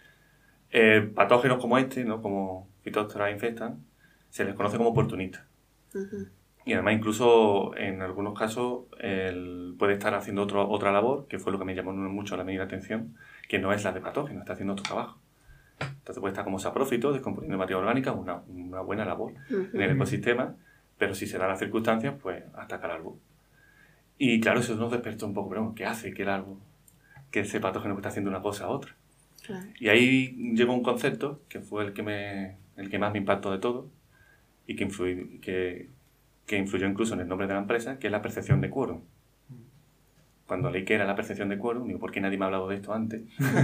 Patógenos como este, ¿no? Como Phytophthora infestan, se les conoce como oportunistas. Y además incluso en algunos casos puede estar haciendo otra labor, que fue lo que me llamó mucho la atención, que no es la de patógeno, está haciendo otro trabajo. Entonces puede estar como saprófito, descomponiendo materia orgánica, una buena labor en el ecosistema, pero si se dan las circunstancias, pues ataca al árbol. Y claro, eso nos despertó un poco, pero ¿qué hace que el árbol, que ese patógeno que está haciendo una cosa a otra? Claro. Y ahí llegó un concepto que fue el que más me impactó de todo y que influyó incluso en el nombre de la empresa, que es la percepción de quórum. Cuando leí que era la percepción de quórum, digo, ¿por qué nadie me ha hablado de esto antes?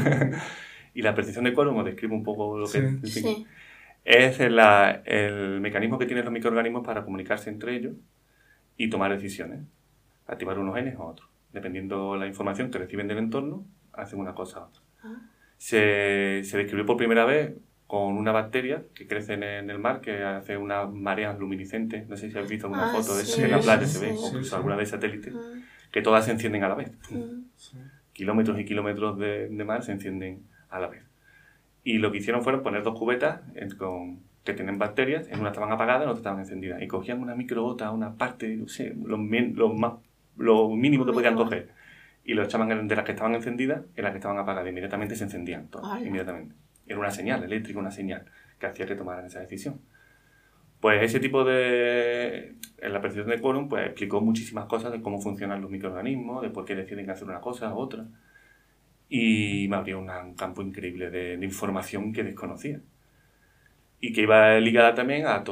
Y la percepción de quórum, os describo un poco lo que es. Sí. Es el mecanismo que tienen los microorganismos para comunicarse entre ellos y tomar decisiones. Activar unos genes o otros. Dependiendo la información que reciben del entorno, hacen una cosa u otra. Se describió por primera vez con una bacteria que crece en el mar, que hace unas mareas luminiscentes. No sé si habéis visto alguna foto de eso, que en la playa se ve, o incluso alguna de satélite, que todas se encienden a la vez. Kilómetros y kilómetros de mar se encienden a la vez. Y lo que hicieron fueron poner dos cubetas que tienen bacterias, en una estaban apagadas, en otra estaban encendidas, y cogían una microgota, una parte, no sé, lo mínimo que podían coger, y lo echaban de las que estaban encendidas en las que estaban apagadas, inmediatamente se encendían todas, inmediatamente. Era una señal eléctrica, una señal que hacía que tomaran esa decisión. Pues ese tipo en la percepción de quórum, pues explicó muchísimas cosas de cómo funcionan los microorganismos, de por qué deciden hacer una cosa u otra, y me abrió un campo increíble de información que desconocía. Y que iba ligada también a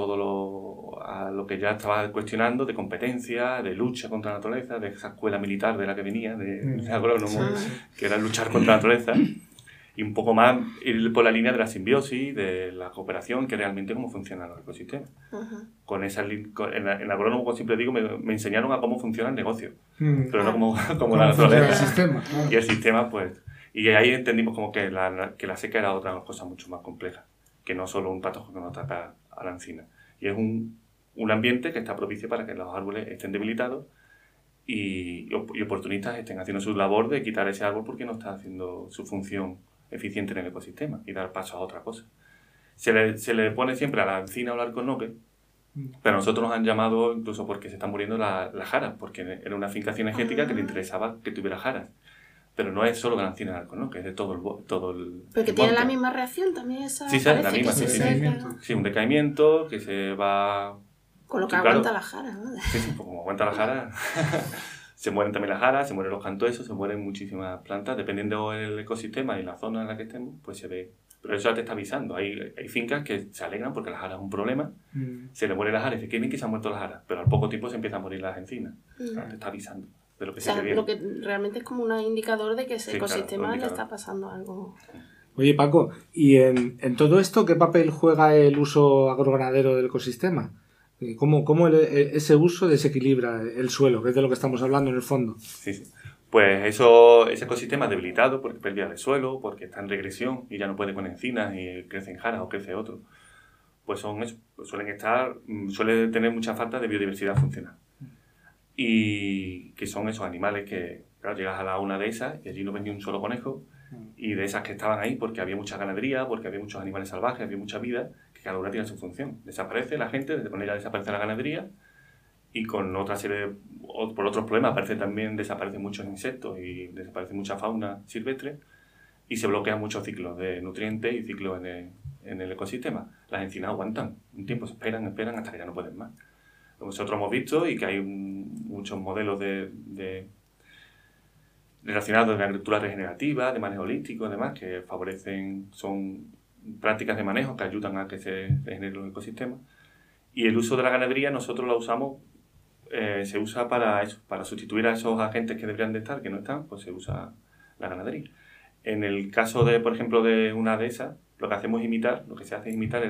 lo que ya estaba cuestionando de competencia, de lucha contra la naturaleza, de esa escuela militar de la que venía, de agrónomo, que era luchar contra la naturaleza, y un poco más ir por la línea de la simbiosis, de la cooperación, que realmente cómo funcionan los ecosistemas. Con en agrónomo, como siempre digo, me enseñaron a cómo funciona el negocio, pero no como la naturaleza. El sistema, y el sistema, pues... Y ahí entendimos como que la seca era otra cosa mucho más compleja, que no solo un patógeno que nos ataca a la encina. Y es un ambiente que está propicio para que los árboles estén debilitados y oportunistas estén haciendo su labor de quitar ese árbol porque no está haciendo su función eficiente en el ecosistema y dar paso a otra cosa. Se le pone siempre a la encina o al alcornoque, pero nosotros nos han llamado incluso porque se están muriendo las jaras, porque era una finca cinegética que le interesaba que tuviera jaras. Pero no es solo de la encina del alcornoque, es de todo el Porque tiene la misma reacción también esa. Sí, la misma, sí, un decaimiento que se va... Con lo que aguanta la jara, ¿no? Sí, pues como aguanta la jara, se mueren también las jaras, se mueren los cantoesos, se mueren muchísimas plantas, dependiendo del ecosistema y la zona en la que estemos, pues se ve. Pero eso ya te está avisando. Hay fincas que se alegran porque la jara es un problema, se le muere la jara y dice, qué bien que se han muerto las jaras, pero al poco tiempo se empiezan a morir las encinas. Te está avisando. De lo que lo que realmente es como un indicador de que ese ecosistema le está pasando algo Oye, Paco, ¿y en todo esto qué papel juega el uso agroganadero del ecosistema? ¿Cómo ese uso desequilibra el suelo, que es de lo que estamos hablando en el fondo? Sí. Pues ese ecosistema debilitado porque pérdida de suelo, porque está en regresión y ya no puede con encinas y crecen jaras o crece otro, pues suele tener mucha falta de biodiversidad funcional. Y que son esos animales que, claro, llegas a una de esas y allí no ves ni un solo conejo, y de esas que estaban ahí porque había mucha ganadería, porque había muchos animales salvajes, había mucha vida, que cada una tiene su función. Desaparece la gente, con ella desaparece la ganadería, y con otra serie por otros problemas desaparecen muchos insectos y desaparece mucha fauna silvestre, y se bloquean muchos ciclos de nutrientes y ciclos en el ecosistema. Las encinas aguantan un tiempo, esperan hasta que ya no pueden más. Nosotros hemos visto y que hay muchos modelos relacionados con la agricultura regenerativa, de manejo holístico, además, que son prácticas de manejo que ayudan a que se regeneren los ecosistemas. Y el uso de la ganadería nosotros lo usamos, se usa para eso, para sustituir a esos agentes que deberían de estar, que no están, pues se usa la ganadería. En el caso de, por ejemplo, de una de esas, lo que se hace es imitar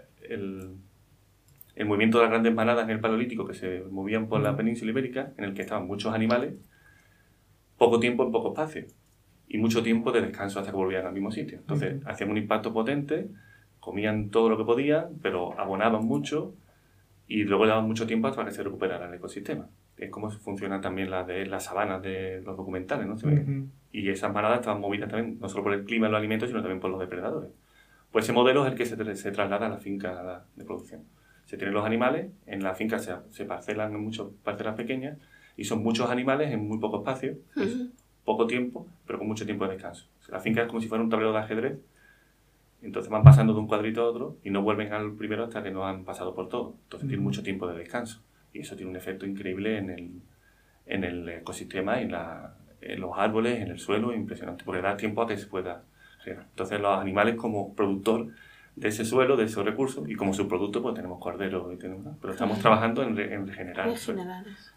el movimiento de las grandes manadas en el Paleolítico que se movían por la península ibérica, en el que estaban muchos animales, poco tiempo en poco espacio, y mucho tiempo de descanso hasta que volvían al mismo sitio. Entonces, hacían un impacto potente, comían todo lo que podían, pero abonaban mucho, y luego daban mucho tiempo hasta que se recuperara el ecosistema. Es como funcionan también las sabanas de los documentales, ¿no? Y esas manadas estaban movidas también, no solo por el clima y los alimentos, sino también por los depredadores. Pues ese modelo es el que se traslada a la finca de producción. Se tienen los animales, en la finca se parcelan en muchas parcelas pequeñas, y son muchos animales en muy poco espacio, poco tiempo, pero con mucho tiempo de descanso. La finca es como si fuera un tablero de ajedrez, entonces van pasando de un cuadrito a otro y no vuelven al primero hasta que no han pasado por todo. Entonces tienen mucho tiempo de descanso, y eso tiene un efecto increíble en el ecosistema, en los árboles, en el suelo, impresionante, porque da tiempo a que se pueda generar. Entonces los animales como productor de ese suelo, de esos recursos, y como subproducto pues tenemos corderos, pero estamos trabajando en regenerar el suelo.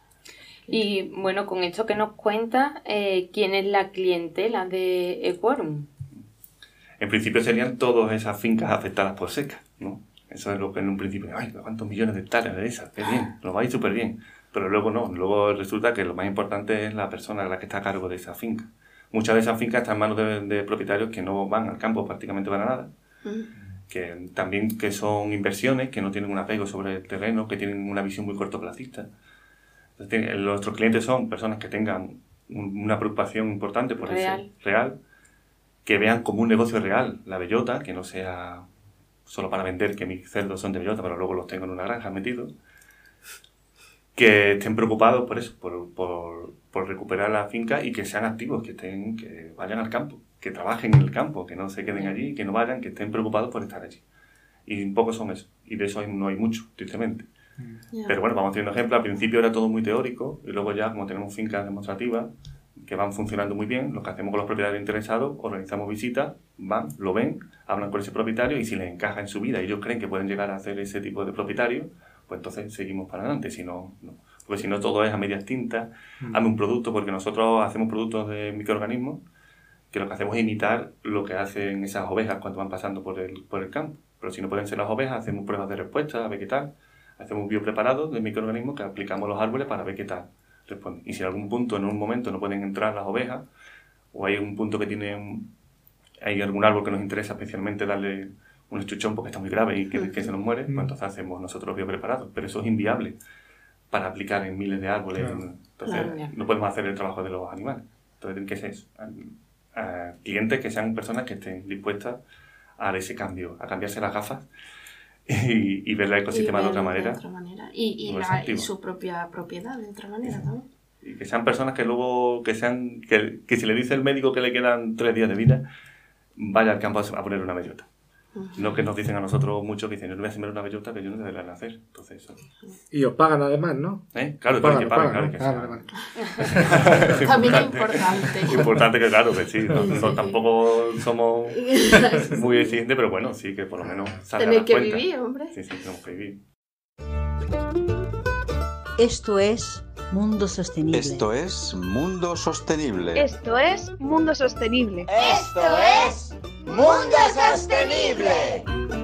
Y bueno, con esto que nos cuenta, ¿quién es la clientela de Equorum? En principio serían todas esas fincas afectadas por seca, ¿no? Eso es lo que en un principio, ¡ay, cuántos millones de hectáreas de esas! ¡Qué bien! Nos va a ir súper bien. Pero luego no, luego resulta que lo más importante es la persona la que está a cargo de esa finca. Muchas de esas fincas están en manos de propietarios que no van al campo prácticamente para nada, que son inversiones, que no tienen un apego sobre el terreno, que tienen una visión muy cortoplacista. Entonces, nuestros clientes son personas que tengan una preocupación importante por ese real, que vean como un negocio real la bellota, que no sea solo para vender que mis cerdos son de bellota, pero luego los tengo en una granja metidos, que estén preocupados por eso, por recuperar la finca, y que sean activos, que vayan al campo, que trabajen en el campo, que no se queden allí, que no vayan, que estén preocupados por estar allí. Y un poco son eso, y de eso no hay mucho, tristemente. Pero bueno, vamos teniendo ejemplos. Al principio era todo muy teórico, y luego ya, como tenemos fincas demostrativas que van funcionando muy bien, lo que hacemos con los propietarios interesados, organizamos visitas, van, lo ven, hablan con ese propietario, y si les encaja en su vida y ellos creen que pueden llegar a ser ese tipo de propietario, pues entonces seguimos para adelante. Si no, no. Porque si no, todo es a medias tintas. Hazme un producto, porque nosotros hacemos productos de microorganismos, que lo que hacemos es imitar lo que hacen esas ovejas cuando van pasando por el campo. Pero si no pueden ser las ovejas, hacemos pruebas de respuesta, a ver qué tal. Hacemos un biopreparado de microorganismos que aplicamos a los árboles para ver qué tal responden. Y si en algún punto, en un momento, no pueden entrar las ovejas, o hay un punto que hay algún árbol que nos interesa especialmente darle un estruchón porque está muy grave y que se nos muere, pues entonces hacemos nosotros biopreparados. Pero eso es inviable para aplicar en miles de árboles. Entonces no podemos hacer el trabajo de los animales. Entonces tienen que ser eso. Clientes que sean personas que estén dispuestas a ese cambio, a cambiarse las gafas y ver el ecosistema de otra manera. Y su propia propiedad de otra manera también. Y que sean personas que luego, que si le dice el médico que le quedan 3 días de vida, vaya al campo a poner una bellota. No que nos dicen a nosotros muchos que dicen, yo no voy a sembrar una bellota que yo no debería nacer. Entonces, eso. Y os pagan además, ¿no? Claro, que pagan, claro que sí. También es importante. Importante que claro que sí. No, tampoco somos muy exigentes, pero bueno, sí que por lo menos salgan las cuentas. Tenéis que vivir, hombre. Sí, tenemos que vivir. Esto es Mundo Sostenible. Esto es Mundo Sostenible. Esto es Mundo Sostenible. Esto es Mundo Sostenible.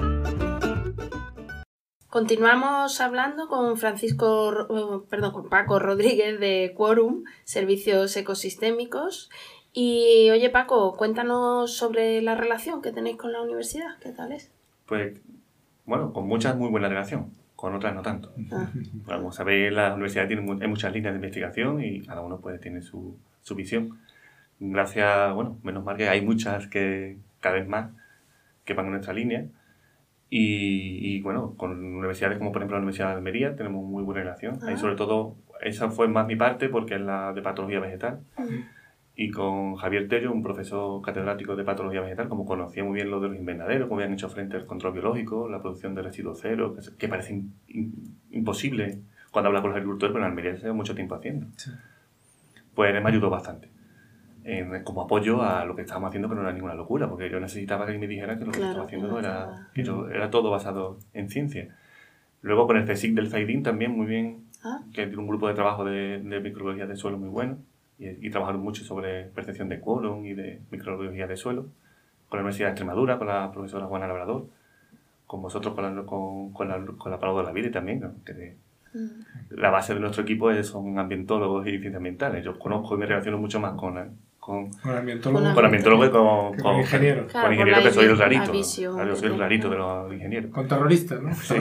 Continuamos hablando con con Paco Rodríguez de Quorum, Servicios Ecosistémicos. Y oye Paco, cuéntanos sobre la relación que tenéis con la universidad, ¿qué tal es? Pues, bueno, con muchas muy buena relación, con otras no tanto. Como sabéis, la universidad hay muchas líneas de investigación y cada uno pues tiene su visión. Gracias, bueno, menos mal que hay muchas que cada vez más que van en nuestra línea. Y bueno, con universidades como por ejemplo la Universidad de Almería tenemos muy buena relación. Ahí sobre todo, esa fue más mi parte porque es la de patología vegetal. Y con Javier Tello, un profesor catedrático de patología vegetal, como conocía muy bien lo de los invernaderos, cómo habían hecho frente al control biológico, la producción de residuos cero, que parece imposible cuando habla con los agricultores, pero en Almería se lleva mucho tiempo haciendo. Sí. Pues él me ayudó bastante. Como apoyo a lo que estábamos haciendo, que no era ninguna locura, porque yo necesitaba que me dijera que lo que estaba haciendo era todo basado en ciencia. Luego con el CSIC del Zaidín también muy bien, que tiene un grupo de trabajo de microbiología de suelo muy bueno, y trabajaron mucho sobre percepción de quórum y de microbiología de suelo. Con la Universidad de Extremadura, con la profesora Juana Labrador, con vosotros con la Palau de la Vida también, ¿no? La base de nuestro equipo son ambientólogos y ciencias ambientales. Yo conozco y me relaciono mucho más con ambientólogos y con ingenieros. Con ingenieros, que soy el rarito. Yo soy el rarito de los ingenieros. Con terroristas, ¿no? Sí.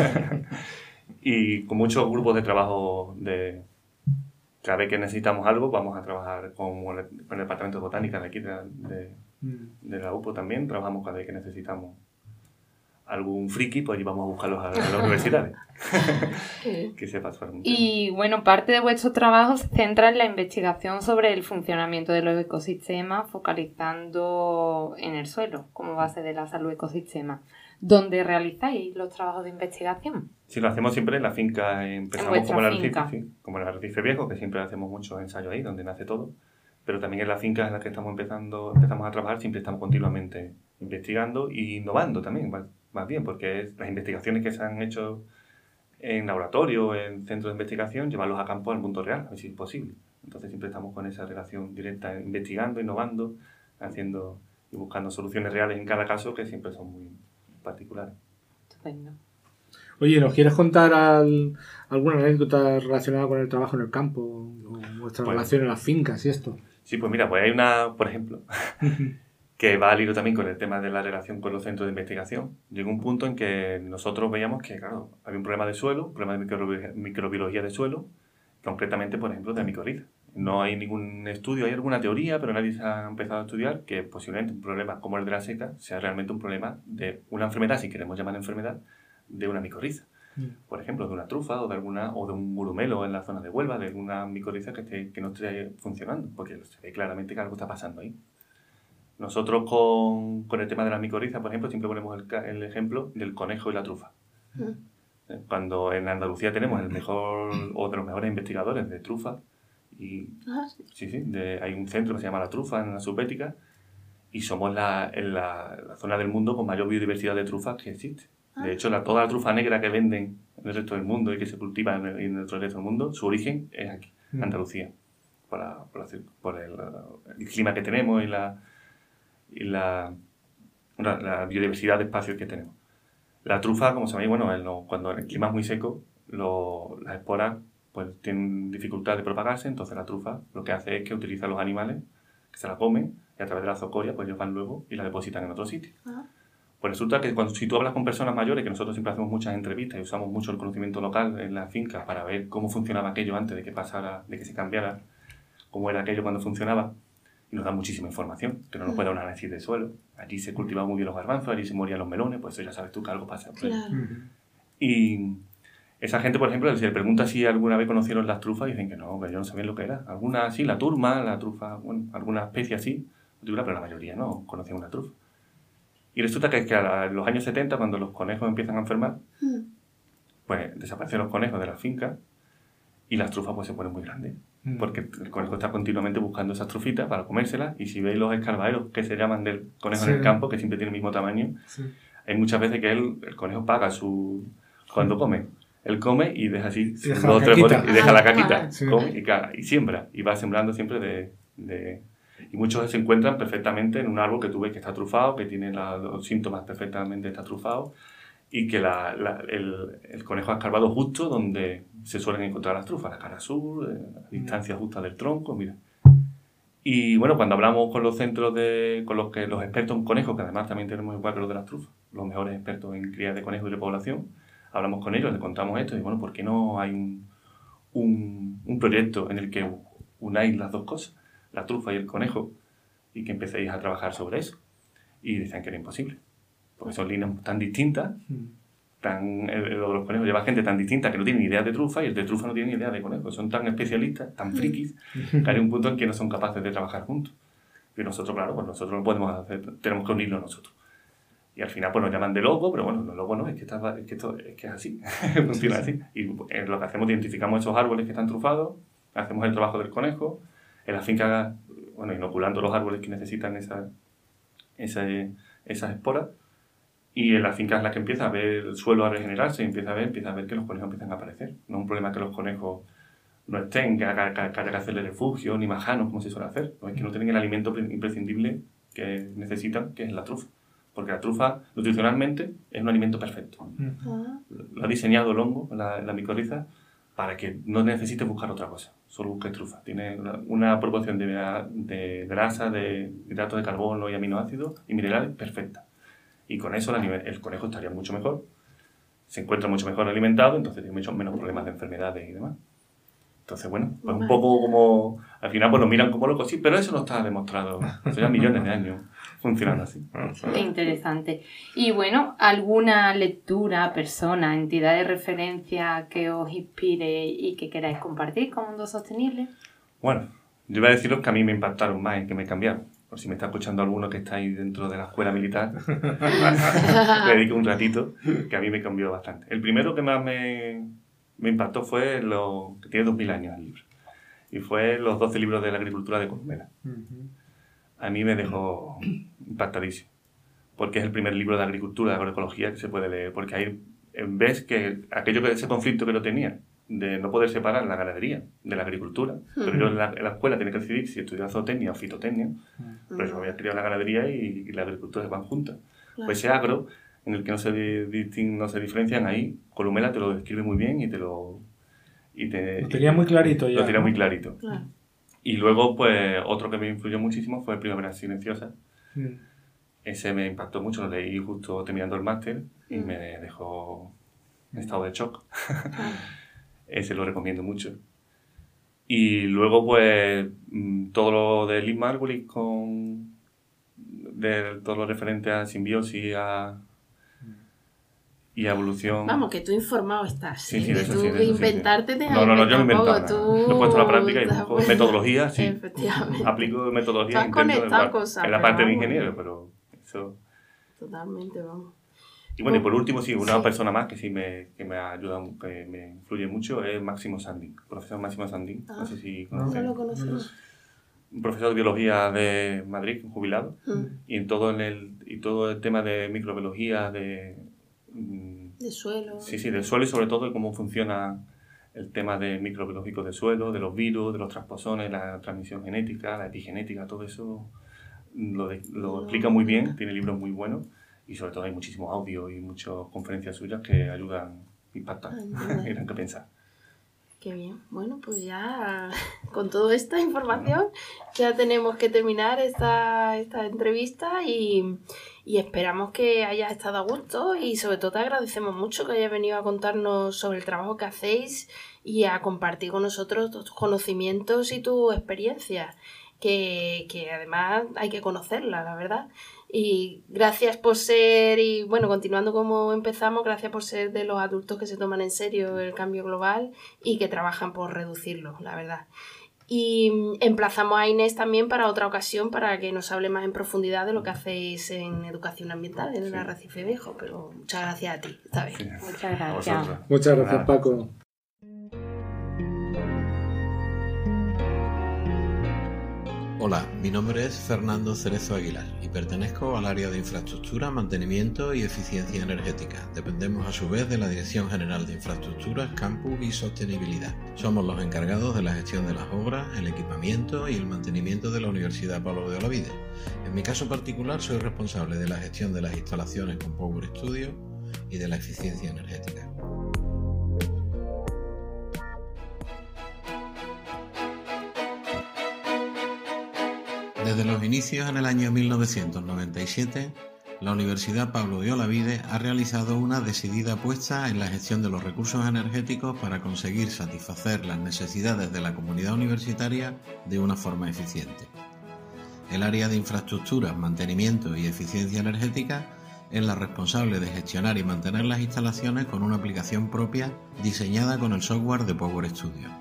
Y con muchos grupos de trabajo cada vez que necesitamos algo, vamos a trabajar con el departamento de botánica de aquí de la UPO también. Trabajamos cada vez que necesitamos algún friki, pues vamos a buscarlos a las universidades. Que sepas. Y bueno, parte de vuestro trabajo se centra en la investigación sobre el funcionamiento de los ecosistemas, focalizando en el suelo como base de la salud ecosistema. ¿Dónde realizáis los trabajos de investigación? Sí, lo hacemos siempre en la finca. Empezamos como el Arrecife Viejo, que siempre hacemos muchos ensayos ahí, donde nace todo. Pero también en la finca en la que empezamos a trabajar, siempre estamos continuamente investigando e innovando también, más bien, porque las investigaciones que se han hecho en laboratorio, en centros de investigación, llevarlos a campo al mundo real, a ver si es posible. Entonces siempre estamos con esa relación directa, investigando, innovando, haciendo y buscando soluciones reales en cada caso, que siempre son muy particulares. Estupendo. Oye, ¿nos quieres contar alguna anécdota relacionada con el trabajo en el campo o vuestra relación en las fincas y esto? Sí, pues mira, pues hay una, por ejemplo, que va al hilo también con el tema de la relación con los centros de investigación. Llegó un punto en que nosotros veíamos que, claro, había un problema de suelo, un problema de microbiología de suelo, concretamente, por ejemplo, de micorriza. No hay ningún estudio, hay alguna teoría, pero nadie se ha empezado a estudiar que posiblemente un problema como el de la seca sea realmente un problema de una enfermedad, si queremos llamar enfermedad, de una micorriza. Por ejemplo, de una trufa o de un gurumelo en la zona de Huelva, de alguna micorriza que no esté funcionando, porque se ve claramente que algo está pasando ahí. Nosotros con el tema de las micorrizas, por ejemplo, siempre ponemos el ejemplo del conejo y la trufa. Cuando en Andalucía tenemos el mejor o de los mejores investigadores de trufa, y hay un centro que se llama La Trufa en la Subbética, y somos en la zona del mundo con mayor biodiversidad de trufas que existe. De hecho, toda la trufa negra que venden en el resto del mundo y que se cultiva en el resto del mundo, su origen es aquí, Andalucía, por el clima que tenemos y la biodiversidad de espacios que tenemos. La trufa, como sabéis, cuando el clima es muy seco, las esporas pues tienen dificultad de propagarse, entonces la trufa lo que hace es que utiliza a los animales que se la comen y a través de la zocoria pues ellos van luego y la depositan en otro sitio. Pues resulta que si tú hablas con personas mayores, que nosotros siempre hacemos muchas entrevistas y usamos mucho el conocimiento local en la finca para ver cómo funcionaba aquello antes de que se cambiara, cómo era aquello cuando funcionaba, y nos dan muchísima información, que no nos puede dar un análisis de suelo. Allí se cultivaban muy bien los garbanzos, allí se morían los melones, pues eso ya sabes tú que algo pasa. Claro. Y esa gente, por ejemplo, si le pregunta si alguna vez conocieron las trufas, dicen que no, que ellos no sabían lo que era. Algunas sí, la turma, la trufa, alguna especie así, pero la mayoría no conocían una trufa. Y resulta que en los años 70, cuando los conejos empiezan a enfermar, pues desaparecen los conejos de las fincas y las trufas pues se ponen muy grandes. Porque el conejo está continuamente buscando esas trufitas para comérselas, y si veis los escarabajeros que se llaman del conejo en el campo, que siempre tiene el mismo tamaño, hay muchas veces que el conejo paga cuando come. Él come y deja así Y deja 2 o la 3 caquita. botes y deja la caquita, Sí. come y caga, y siembra, y va sembrando siempre y muchos se encuentran perfectamente en un árbol que tú ves que está trufado, que tiene los síntomas perfectamente, está trufado, y que el conejo ha escarbado justo donde se suelen encontrar las trufas, la cara sur, la distancia justa del tronco, mira. Y bueno, cuando hablamos con los centros con los expertos en conejos, que además también tenemos igual que los de las trufas, los mejores expertos en cría de conejos y repoblación, hablamos con ellos, les contamos esto y bueno, ¿por qué no hay un proyecto en el que unáis las dos cosas, la trufa y el conejo, y que empecéis a trabajar sobre eso? Y decían que era imposible, porque son líneas tan distintas, lo de los conejos lleva gente tan distinta que no tiene ni idea de trufa, y el de trufa no tiene ni idea de conejos, son tan especialistas, tan frikis, que hay un punto en que no son capaces de trabajar juntos. Y nosotros, claro, pues nosotros lo podemos hacer, tenemos que unirlo nosotros. Y al final pues nos llaman de loco, pero bueno, no loco no, es que es así, funciona así. Y lo que hacemos, identificamos esos árboles que están trufados, hacemos el trabajo del conejo, en la finca, bueno, inoculando los árboles que necesitan esas esporas, y en las fincas en las que empieza a ver el suelo a regenerarse, empieza a ver que los conejos empiezan a aparecer. No es un problema que los conejos no estén, que haya que hacerle refugio, ni majanos, como se suele hacer. No, es que no tienen el alimento imprescindible que necesitan, que es la trufa. Porque la trufa, nutricionalmente, es un alimento perfecto. Lo ha diseñado el hongo, la micorriza, para que no necesite buscar otra cosa. Solo busque trufa. Tiene una proporción de grasa, de hidratos de carbono y aminoácidos y minerales perfecta. Y con eso el conejo estaría mucho mejor, se encuentra mucho mejor alimentado, entonces tiene mucho menos problemas de enfermedades y demás. Entonces, bueno, pues un poco como... Al final pues nos miran como locos, sí, pero eso no está demostrado. Eso ya millones de años funcionando así. Qué interesante. Y bueno, ¿alguna lectura, persona, entidad de referencia que os inspire y que queráis compartir con Mundo Sostenible? Bueno, yo voy a deciros que a mí me impactaron más y que me cambiaron. Por si me está escuchando alguno que está ahí dentro de la escuela militar, le dedico un ratito, que a mí me cambió bastante. El primero que más me impactó fue que tiene 2000 años el libro. Y fue los 12 libros de la agricultura de Columela. A mí me dejó impactadísimo. Porque es el primer libro de agricultura, de agroecología que se puede leer. Porque ahí ves que ese conflicto que no tenía, de no poder separar la ganadería de la agricultura. Pero yo en la escuela tenía que decidir si estudiar zootecnia o fitotecnia. Pero yo me había criado en la ganadería y la agricultura se van juntas. Pues ese agro, en el que no se diferencian, ahí Columela te lo describe muy bien y lo tenía muy clarito ya. Lo tenía muy clarito. Claro. Y luego, pues, otro que me influyó muchísimo fue Primavera Silenciosa. Ese me impactó mucho, lo leí justo terminando el máster y me dejó en estado de shock. Ese lo recomiendo mucho. Y luego, pues, todo lo de Liz Margulis todo lo referente a simbiosis y a evolución. Vamos, que tú informado estás. Sí, sí, de eso tú sí. inventarte te No, yo no he inventado nada. Tú... Lo he puesto a la práctica y busco metodología, sí. Efectivamente. Aplico metodología. Estás conectado cosas. En la parte de ingeniero, pero eso... Totalmente, vamos. Y bueno, y por último, sí, una persona más que sí me ayuda, que me influye mucho, es Máximo Sandin, profesor Máximo Sandin. No sé si conocéis. No lo conocemos. Un profesor de biología de Madrid, jubilado, y todo el tema de microbiología, de suelo. Sí, del suelo y sobre todo de cómo funciona el tema de microbiológico del suelo, de los virus, de los transposones, la transmisión genética, la epigenética, todo eso lo explica muy bien, tiene libros muy buenos y sobre todo hay muchísimo audio y muchas conferencias suyas que ayudan, impactan y dan que pensar. Qué bien. Bueno, pues ya con toda esta información ya tenemos que terminar esta entrevista y esperamos que hayas estado a gusto y sobre todo te agradecemos mucho que hayas venido a contarnos sobre el trabajo que hacéis y a compartir con nosotros tus conocimientos y tu experiencia, que además hay que conocerla, la verdad. Y gracias por ser, y bueno, continuando como empezamos, gracias por ser de los adultos que se toman en serio el cambio global y que trabajan por reducirlo, la verdad. Y emplazamos a Inés también para otra ocasión para que nos hable más en profundidad de lo que hacéis en educación ambiental en el Arrecife Viejo, pero muchas gracias a ti, ¿sabes? Sí. Muchas gracias. Muchas gracias, Paco. Hola, mi nombre es Fernando Cerezo Aguilar y pertenezco al área de infraestructura, mantenimiento y eficiencia energética. Dependemos a su vez de la Dirección General de Infraestructuras, Campus y Sostenibilidad. Somos los encargados de la gestión de las obras, el equipamiento y el mantenimiento de la Universidad Pablo de Olavide. En mi caso particular soy responsable de la gestión de las instalaciones con Power Studio y de la eficiencia energética. Desde los inicios en el año 1997, la Universidad Pablo de Olavide ha realizado una decidida apuesta en la gestión de los recursos energéticos para conseguir satisfacer las necesidades de la comunidad universitaria de una forma eficiente. El área de infraestructuras, mantenimiento y eficiencia energética es la responsable de gestionar y mantener las instalaciones con una aplicación propia diseñada con el software de Power Studio.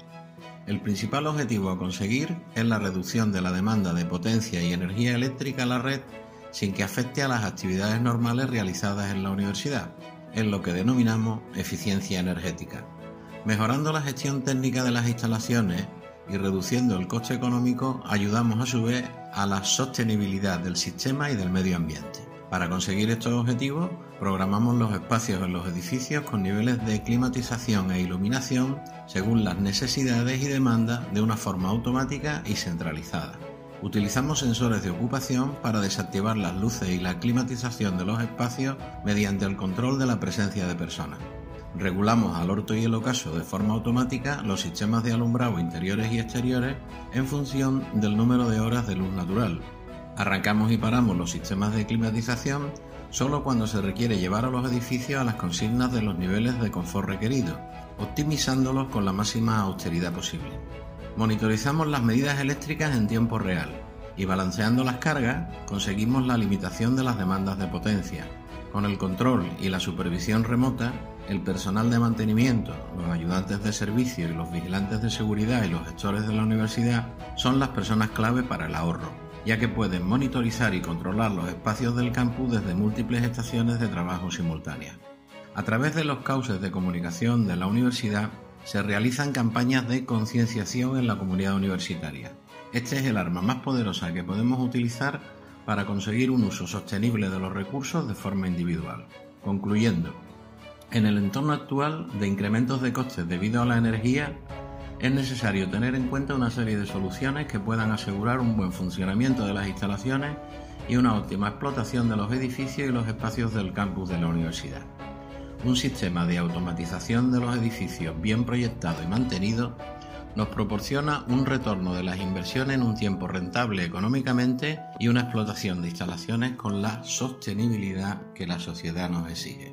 El principal objetivo a conseguir es la reducción de la demanda de potencia y energía eléctrica a la red sin que afecte a las actividades normales realizadas en la universidad, en lo que denominamos eficiencia energética, mejorando la gestión técnica de las instalaciones y reduciendo el coste económico. Ayudamos a su vez a la sostenibilidad del sistema y del medio ambiente. Para conseguir estos objetivos, programamos los espacios en los edificios con niveles de climatización e iluminación según las necesidades y demandas de una forma automática y centralizada. Utilizamos sensores de ocupación para desactivar las luces y la climatización de los espacios mediante el control de la presencia de personas. Regulamos al orto y el ocaso de forma automática los sistemas de alumbrado interiores y exteriores en función del número de horas de luz natural. Arrancamos y paramos los sistemas de climatización solo cuando se requiere llevar a los edificios a las consignas de los niveles de confort requeridos, optimizándolos con la máxima austeridad posible. Monitorizamos las medidas eléctricas en tiempo real y balanceando las cargas conseguimos la limitación de las demandas de potencia. Con el control y la supervisión remota, el personal de mantenimiento, los ayudantes de servicio y los vigilantes de seguridad y los gestores de la universidad son las personas clave para el ahorro, ya que pueden monitorizar y controlar los espacios del campus desde múltiples estaciones de trabajo simultáneas. A través de los cauces de comunicación de la universidad se realizan campañas de concienciación en la comunidad universitaria. Este es el arma más poderosa que podemos utilizar para conseguir un uso sostenible de los recursos de forma individual. Concluyendo, en el entorno actual de incrementos de costes debido a la energía, es necesario tener en cuenta una serie de soluciones que puedan asegurar un buen funcionamiento de las instalaciones y una óptima explotación de los edificios y los espacios del campus de la universidad. Un sistema de automatización de los edificios bien proyectado y mantenido nos proporciona un retorno de las inversiones en un tiempo rentable económicamente y una explotación de instalaciones con la sostenibilidad que la sociedad nos exige.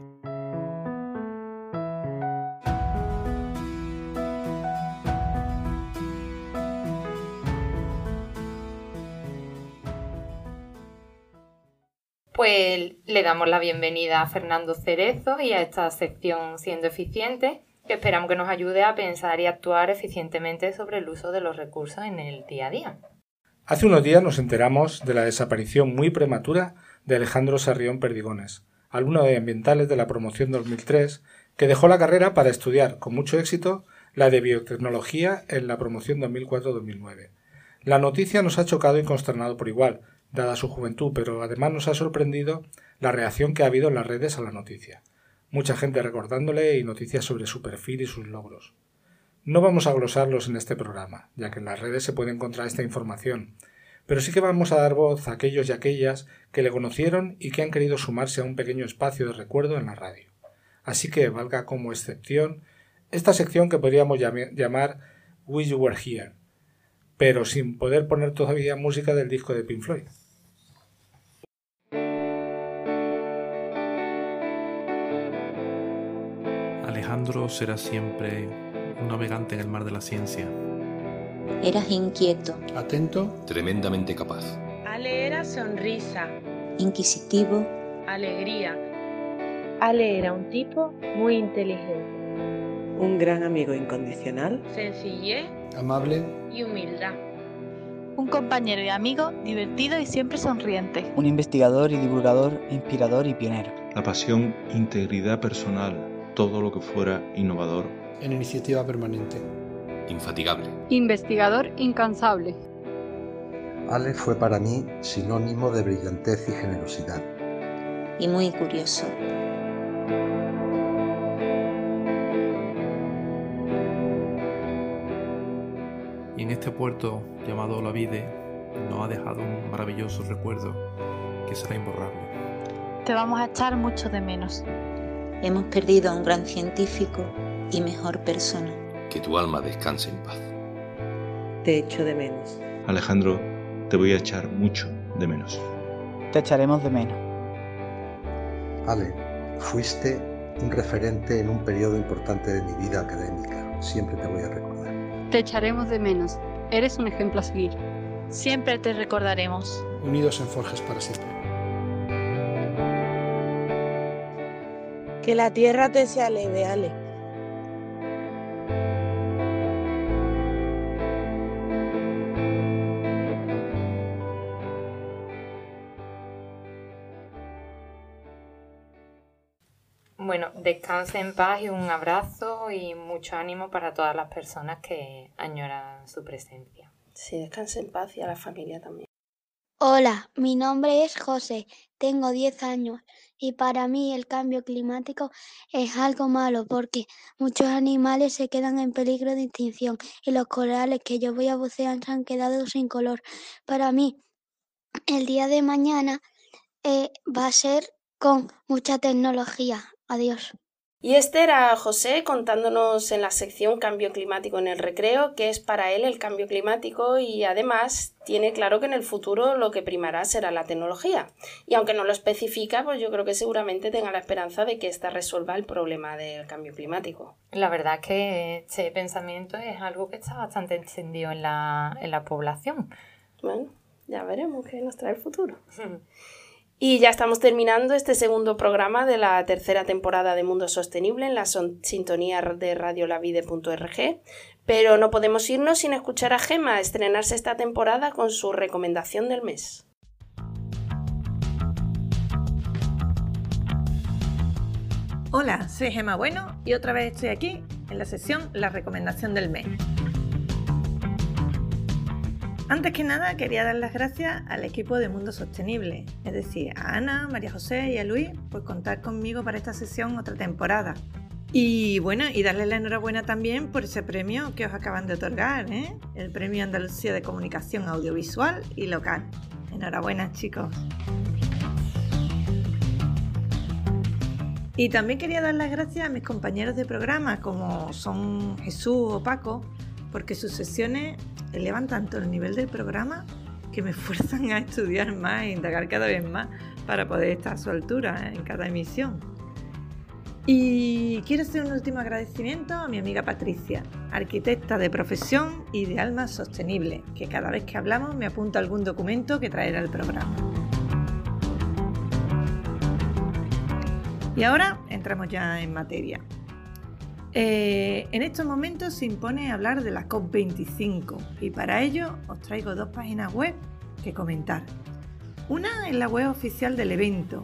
Pues le damos la bienvenida a Fernando Cerezo y a esta sección Siendo Eficiente, que esperamos que nos ayude a pensar y actuar eficientemente sobre el uso de los recursos en el día a día. Hace unos días nos enteramos de la desaparición muy prematura de Alejandro Sarrión Perdigones, alumno de Ambientales de la promoción 2003, que dejó la carrera para estudiar con mucho éxito la de Biotecnología en la promoción 2004-2009. La noticia nos ha chocado y consternado por igual, dada su juventud, pero además nos ha sorprendido la reacción que ha habido en las redes a la noticia. Mucha gente recordándole y noticias sobre su perfil y sus logros. No vamos a glosarlos en este programa, ya que en las redes se puede encontrar esta información, pero sí que vamos a dar voz a aquellos y aquellas que le conocieron y que han querido sumarse a un pequeño espacio de recuerdo en la radio. Así que valga como excepción esta sección que podríamos llamar Wish You Were Here, pero sin poder poner todavía música del disco de Pink Floyd. Alejandro será siempre un navegante en el mar de la ciencia. Eras inquieto. Atento. Tremendamente capaz. Ale era sonrisa. Inquisitivo. Alegría. Ale era un tipo muy inteligente. Un gran amigo incondicional. Sencillez. Amable. Y humildad. Un compañero y amigo divertido y siempre sonriente. Un investigador y divulgador inspirador y pionero. La pasión, integridad personal, todo lo que fuera innovador. En iniciativa permanente. Infatigable. Investigador incansable. Ale fue para mí sinónimo de brillantez y generosidad. Y muy curioso. Y en este puerto llamado Olavide nos ha dejado un maravilloso recuerdo que será imborrable. Te vamos a echar mucho de menos. Hemos perdido a un gran científico y mejor persona. Que tu alma descanse en paz. Te echo de menos. Alejandro, te voy a echar mucho de menos. Te echaremos de menos. Ale, fuiste un referente en un periodo importante de mi vida académica. Siempre te voy a recordar. Te echaremos de menos. Eres un ejemplo a seguir. Siempre te recordaremos. Unidos en Forges para siempre. Que la tierra te sea leve, Ale. Bueno, descanse en paz y un abrazo y mucho ánimo para todas las personas que añoran su presencia. Sí, descanse en paz y a la familia también. Hola, mi nombre es José, tengo 10 años y para mí el cambio climático es algo malo porque muchos animales se quedan en peligro de extinción y los corales que yo voy a bucear se han quedado sin color. Para mí, el día de mañana va a ser con mucha tecnología. Adiós. Y este era José contándonos en la sección Cambio Climático en el Recreo qué es para él el cambio climático y además tiene claro que en el futuro lo que primará será la tecnología. Y aunque no lo especifica, pues yo creo que seguramente tenga la esperanza de que ésta resuelva el problema del cambio climático. La verdad es que este pensamiento es algo que está bastante extendido en la población. Bueno, ya veremos qué nos trae el futuro. Y ya estamos terminando este segundo programa de la tercera temporada de Mundo Sostenible en la sintonía de radiolavide.org, pero no podemos irnos sin escuchar a Gemma estrenarse esta temporada con su recomendación del mes. Hola, soy Gemma Bueno y otra vez estoy aquí en la sección La Recomendación del Mes. Antes que nada, quería dar las gracias al equipo de Mundo Sostenible, es decir, a Ana, María José y a Luis, por contar conmigo para esta sesión otra temporada. Y bueno, y darles la enhorabuena también por ese premio que os acaban de otorgar, el Premio Andalucía de Comunicación Audiovisual y Local. Enhorabuena, chicos. Y también quería dar las gracias a mis compañeros de programa, como son Jesús o Paco, porque sus sesiones elevan tanto el nivel del programa que me fuerzan a estudiar más e indagar cada vez más para poder estar a su altura en cada emisión. Y quiero hacer un último agradecimiento a mi amiga Patricia, arquitecta de profesión y de alma sostenible, que cada vez que hablamos me apunta algún documento que traerá al programa. Y ahora entramos ya en materia. En estos momentos se impone hablar de la COP25 y para ello os traigo dos páginas web que comentar. Una es la web oficial del evento,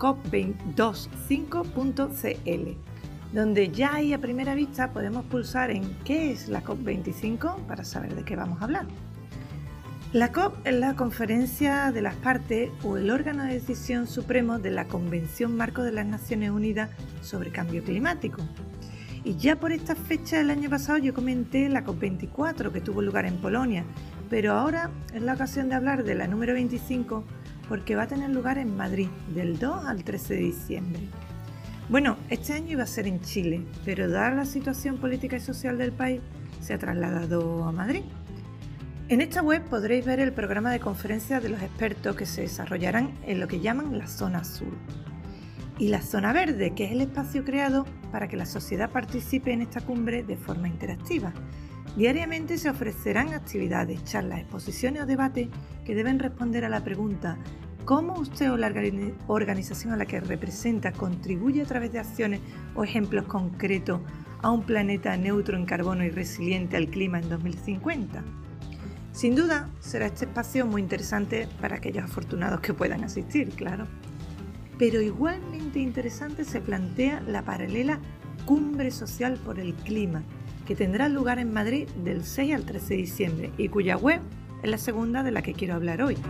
cop25.cl, donde ya ahí a primera vista podemos pulsar en ¿qué es la COP25? Para saber de qué vamos a hablar. La COP es la conferencia de las partes o el órgano de decisión supremo de la Convención Marco de las Naciones Unidas sobre Cambio Climático. Y ya por esta fecha del año pasado yo comenté la COP24 que tuvo lugar en Polonia, pero ahora es la ocasión de hablar de la número 25 porque va a tener lugar en Madrid del 2 al 13 de diciembre. Bueno, este año iba a ser en Chile, pero dada la situación política y social del país se ha trasladado a Madrid. En esta web podréis ver el programa de conferencias de los expertos que se desarrollarán en lo que llaman la zona azul. Y la zona verde, que es el espacio creado para que la sociedad participe en esta cumbre de forma interactiva. Diariamente se ofrecerán actividades, charlas, exposiciones o debates que deben responder a la pregunta ¿cómo usted o la organización a la que representa contribuye a través de acciones o ejemplos concretos a un planeta neutro en carbono y resiliente al clima en 2050? Sin duda, será este espacio muy interesante para aquellos afortunados que puedan asistir, claro. Pero igualmente interesante se plantea la paralela Cumbre Social por el Clima, que tendrá lugar en Madrid del 6 al 13 de diciembre y cuya web es la segunda de la que quiero hablar hoy.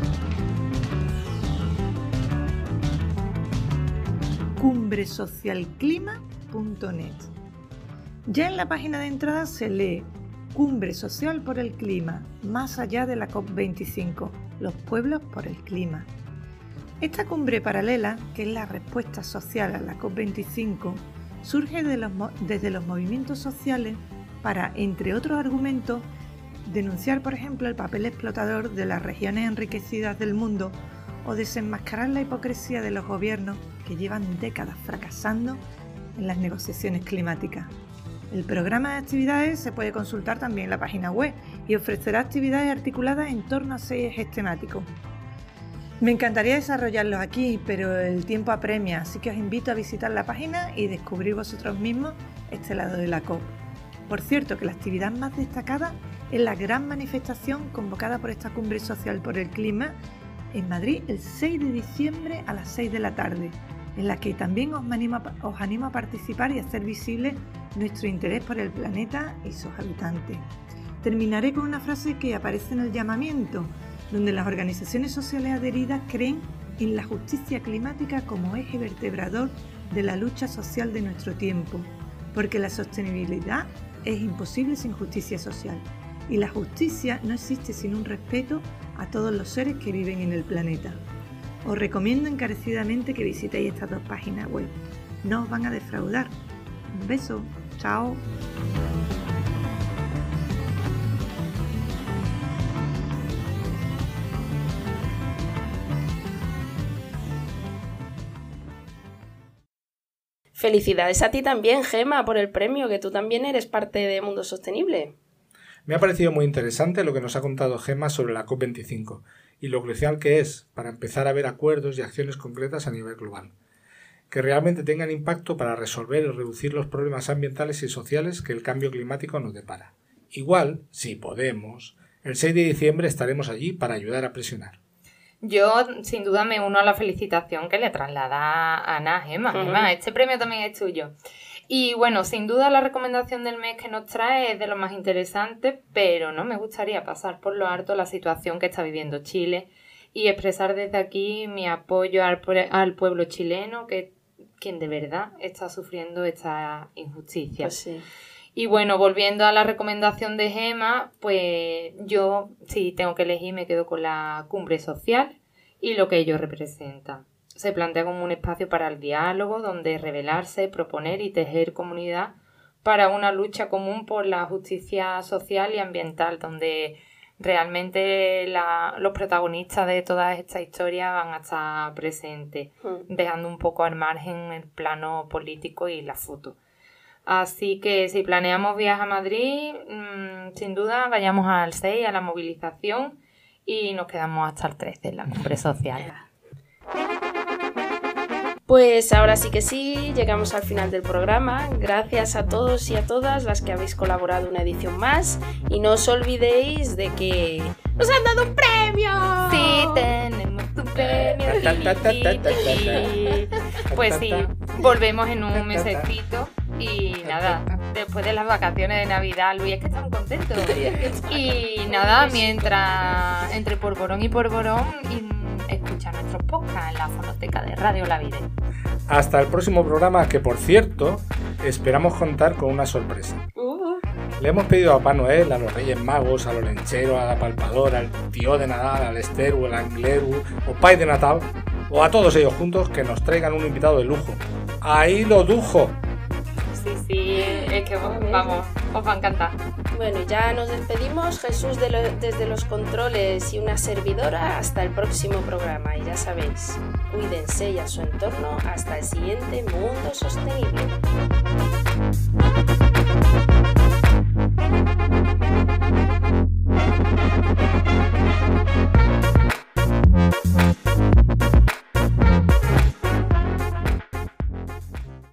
cumbresocialclima.net. Ya en la página de entrada se lee Cumbre Social por el Clima, más allá de la COP25, los pueblos por el clima. Esta cumbre paralela, que es la respuesta social a la COP25, surge desde los movimientos sociales para, entre otros argumentos, denunciar, por ejemplo, el papel explotador de las regiones enriquecidas del mundo o desenmascarar la hipocresía de los gobiernos que llevan décadas fracasando en las negociaciones climáticas. El programa de actividades se puede consultar también en la página web y ofrecerá actividades articuladas en torno a 6 ejes temáticos. Me encantaría desarrollarlos aquí, pero el tiempo apremia, así que os invito a visitar la página y descubrir vosotros mismos este lado de la COP. Por cierto, que la actividad más destacada es la gran manifestación convocada por esta Cumbre Social por el Clima en Madrid el 6 de diciembre a las 6 de la tarde, en la que también os animo a participar y a hacer visible nuestro interés por el planeta y sus habitantes. Terminaré con una frase que aparece en el llamamiento, donde las organizaciones sociales adheridas creen en la justicia climática como eje vertebrador de la lucha social de nuestro tiempo, porque la sostenibilidad es imposible sin justicia social, y la justicia no existe sin un respeto a todos los seres que viven en el planeta. Os recomiendo encarecidamente que visitéis estas 2 páginas web. No os van a defraudar. Un beso. Chao. Felicidades a ti también, Gema, por el premio, que tú también eres parte de Mundo Sostenible. Me ha parecido muy interesante lo que nos ha contado Gema sobre la COP25 y lo crucial que es para empezar a ver acuerdos y acciones concretas a nivel global, que realmente tengan impacto para resolver y reducir los problemas ambientales y sociales que el cambio climático nos depara. Igual, si podemos, el 6 de diciembre estaremos allí para ayudar a presionar. Yo, sin duda, me uno a la felicitación que le traslada a Ana, Gema. Gema, este premio también es tuyo. Y bueno, sin duda la recomendación del mes que nos trae es de lo más interesante, pero no me gustaría pasar por lo alto la situación que está viviendo Chile y expresar desde aquí mi apoyo al pueblo chileno, quien de verdad está sufriendo esta injusticia. Pues sí. Y bueno, volviendo a la recomendación de Gema, pues yo, si tengo que elegir, me quedo con la cumbre social y lo que ello representa. Se plantea como un espacio para el diálogo, donde rebelarse, proponer y tejer comunidad para una lucha común por la justicia social y ambiental, donde realmente los protagonistas de toda esta historia van a estar presentes, dejando un poco al margen el plano político y la foto. Así que si planeamos viajes a Madrid, sin duda vayamos al 6, a la movilización, y nos quedamos hasta el 13 en la cumbre social. Pues ahora sí que sí, llegamos al final del programa. Gracias a todos y a todas las que habéis colaborado una edición más. Y no os olvidéis de que ¡nos han dado un premio! Sí, tenemos un premio. Pues sí, volvemos en un mesecito. Y nada, después de las vacaciones de Navidad, Luis, es que estamos contentos. Y nada, mientras entre Porborón y Porborón, escucha nuestros podcasts en la fonoteca de Radio La Vida. Hasta el próximo programa, que por cierto, esperamos contar con una sorpresa. Le hemos pedido a Papá Noel, a los Reyes Magos, a los Lencheros, a la Palpadora, al Tío de Nadal, al Esteru, al Angleru, o Pai de Natal, o a todos ellos juntos, que nos traigan un invitado de lujo. ¡Ahí lo dujo! Sí, es que vamos, os va a encantar. Bueno, ya nos despedimos. Jesús desde los controles y una servidora. Hasta el próximo programa. Y ya sabéis, cuídense y a su entorno. Hasta el siguiente Mundo Sostenible.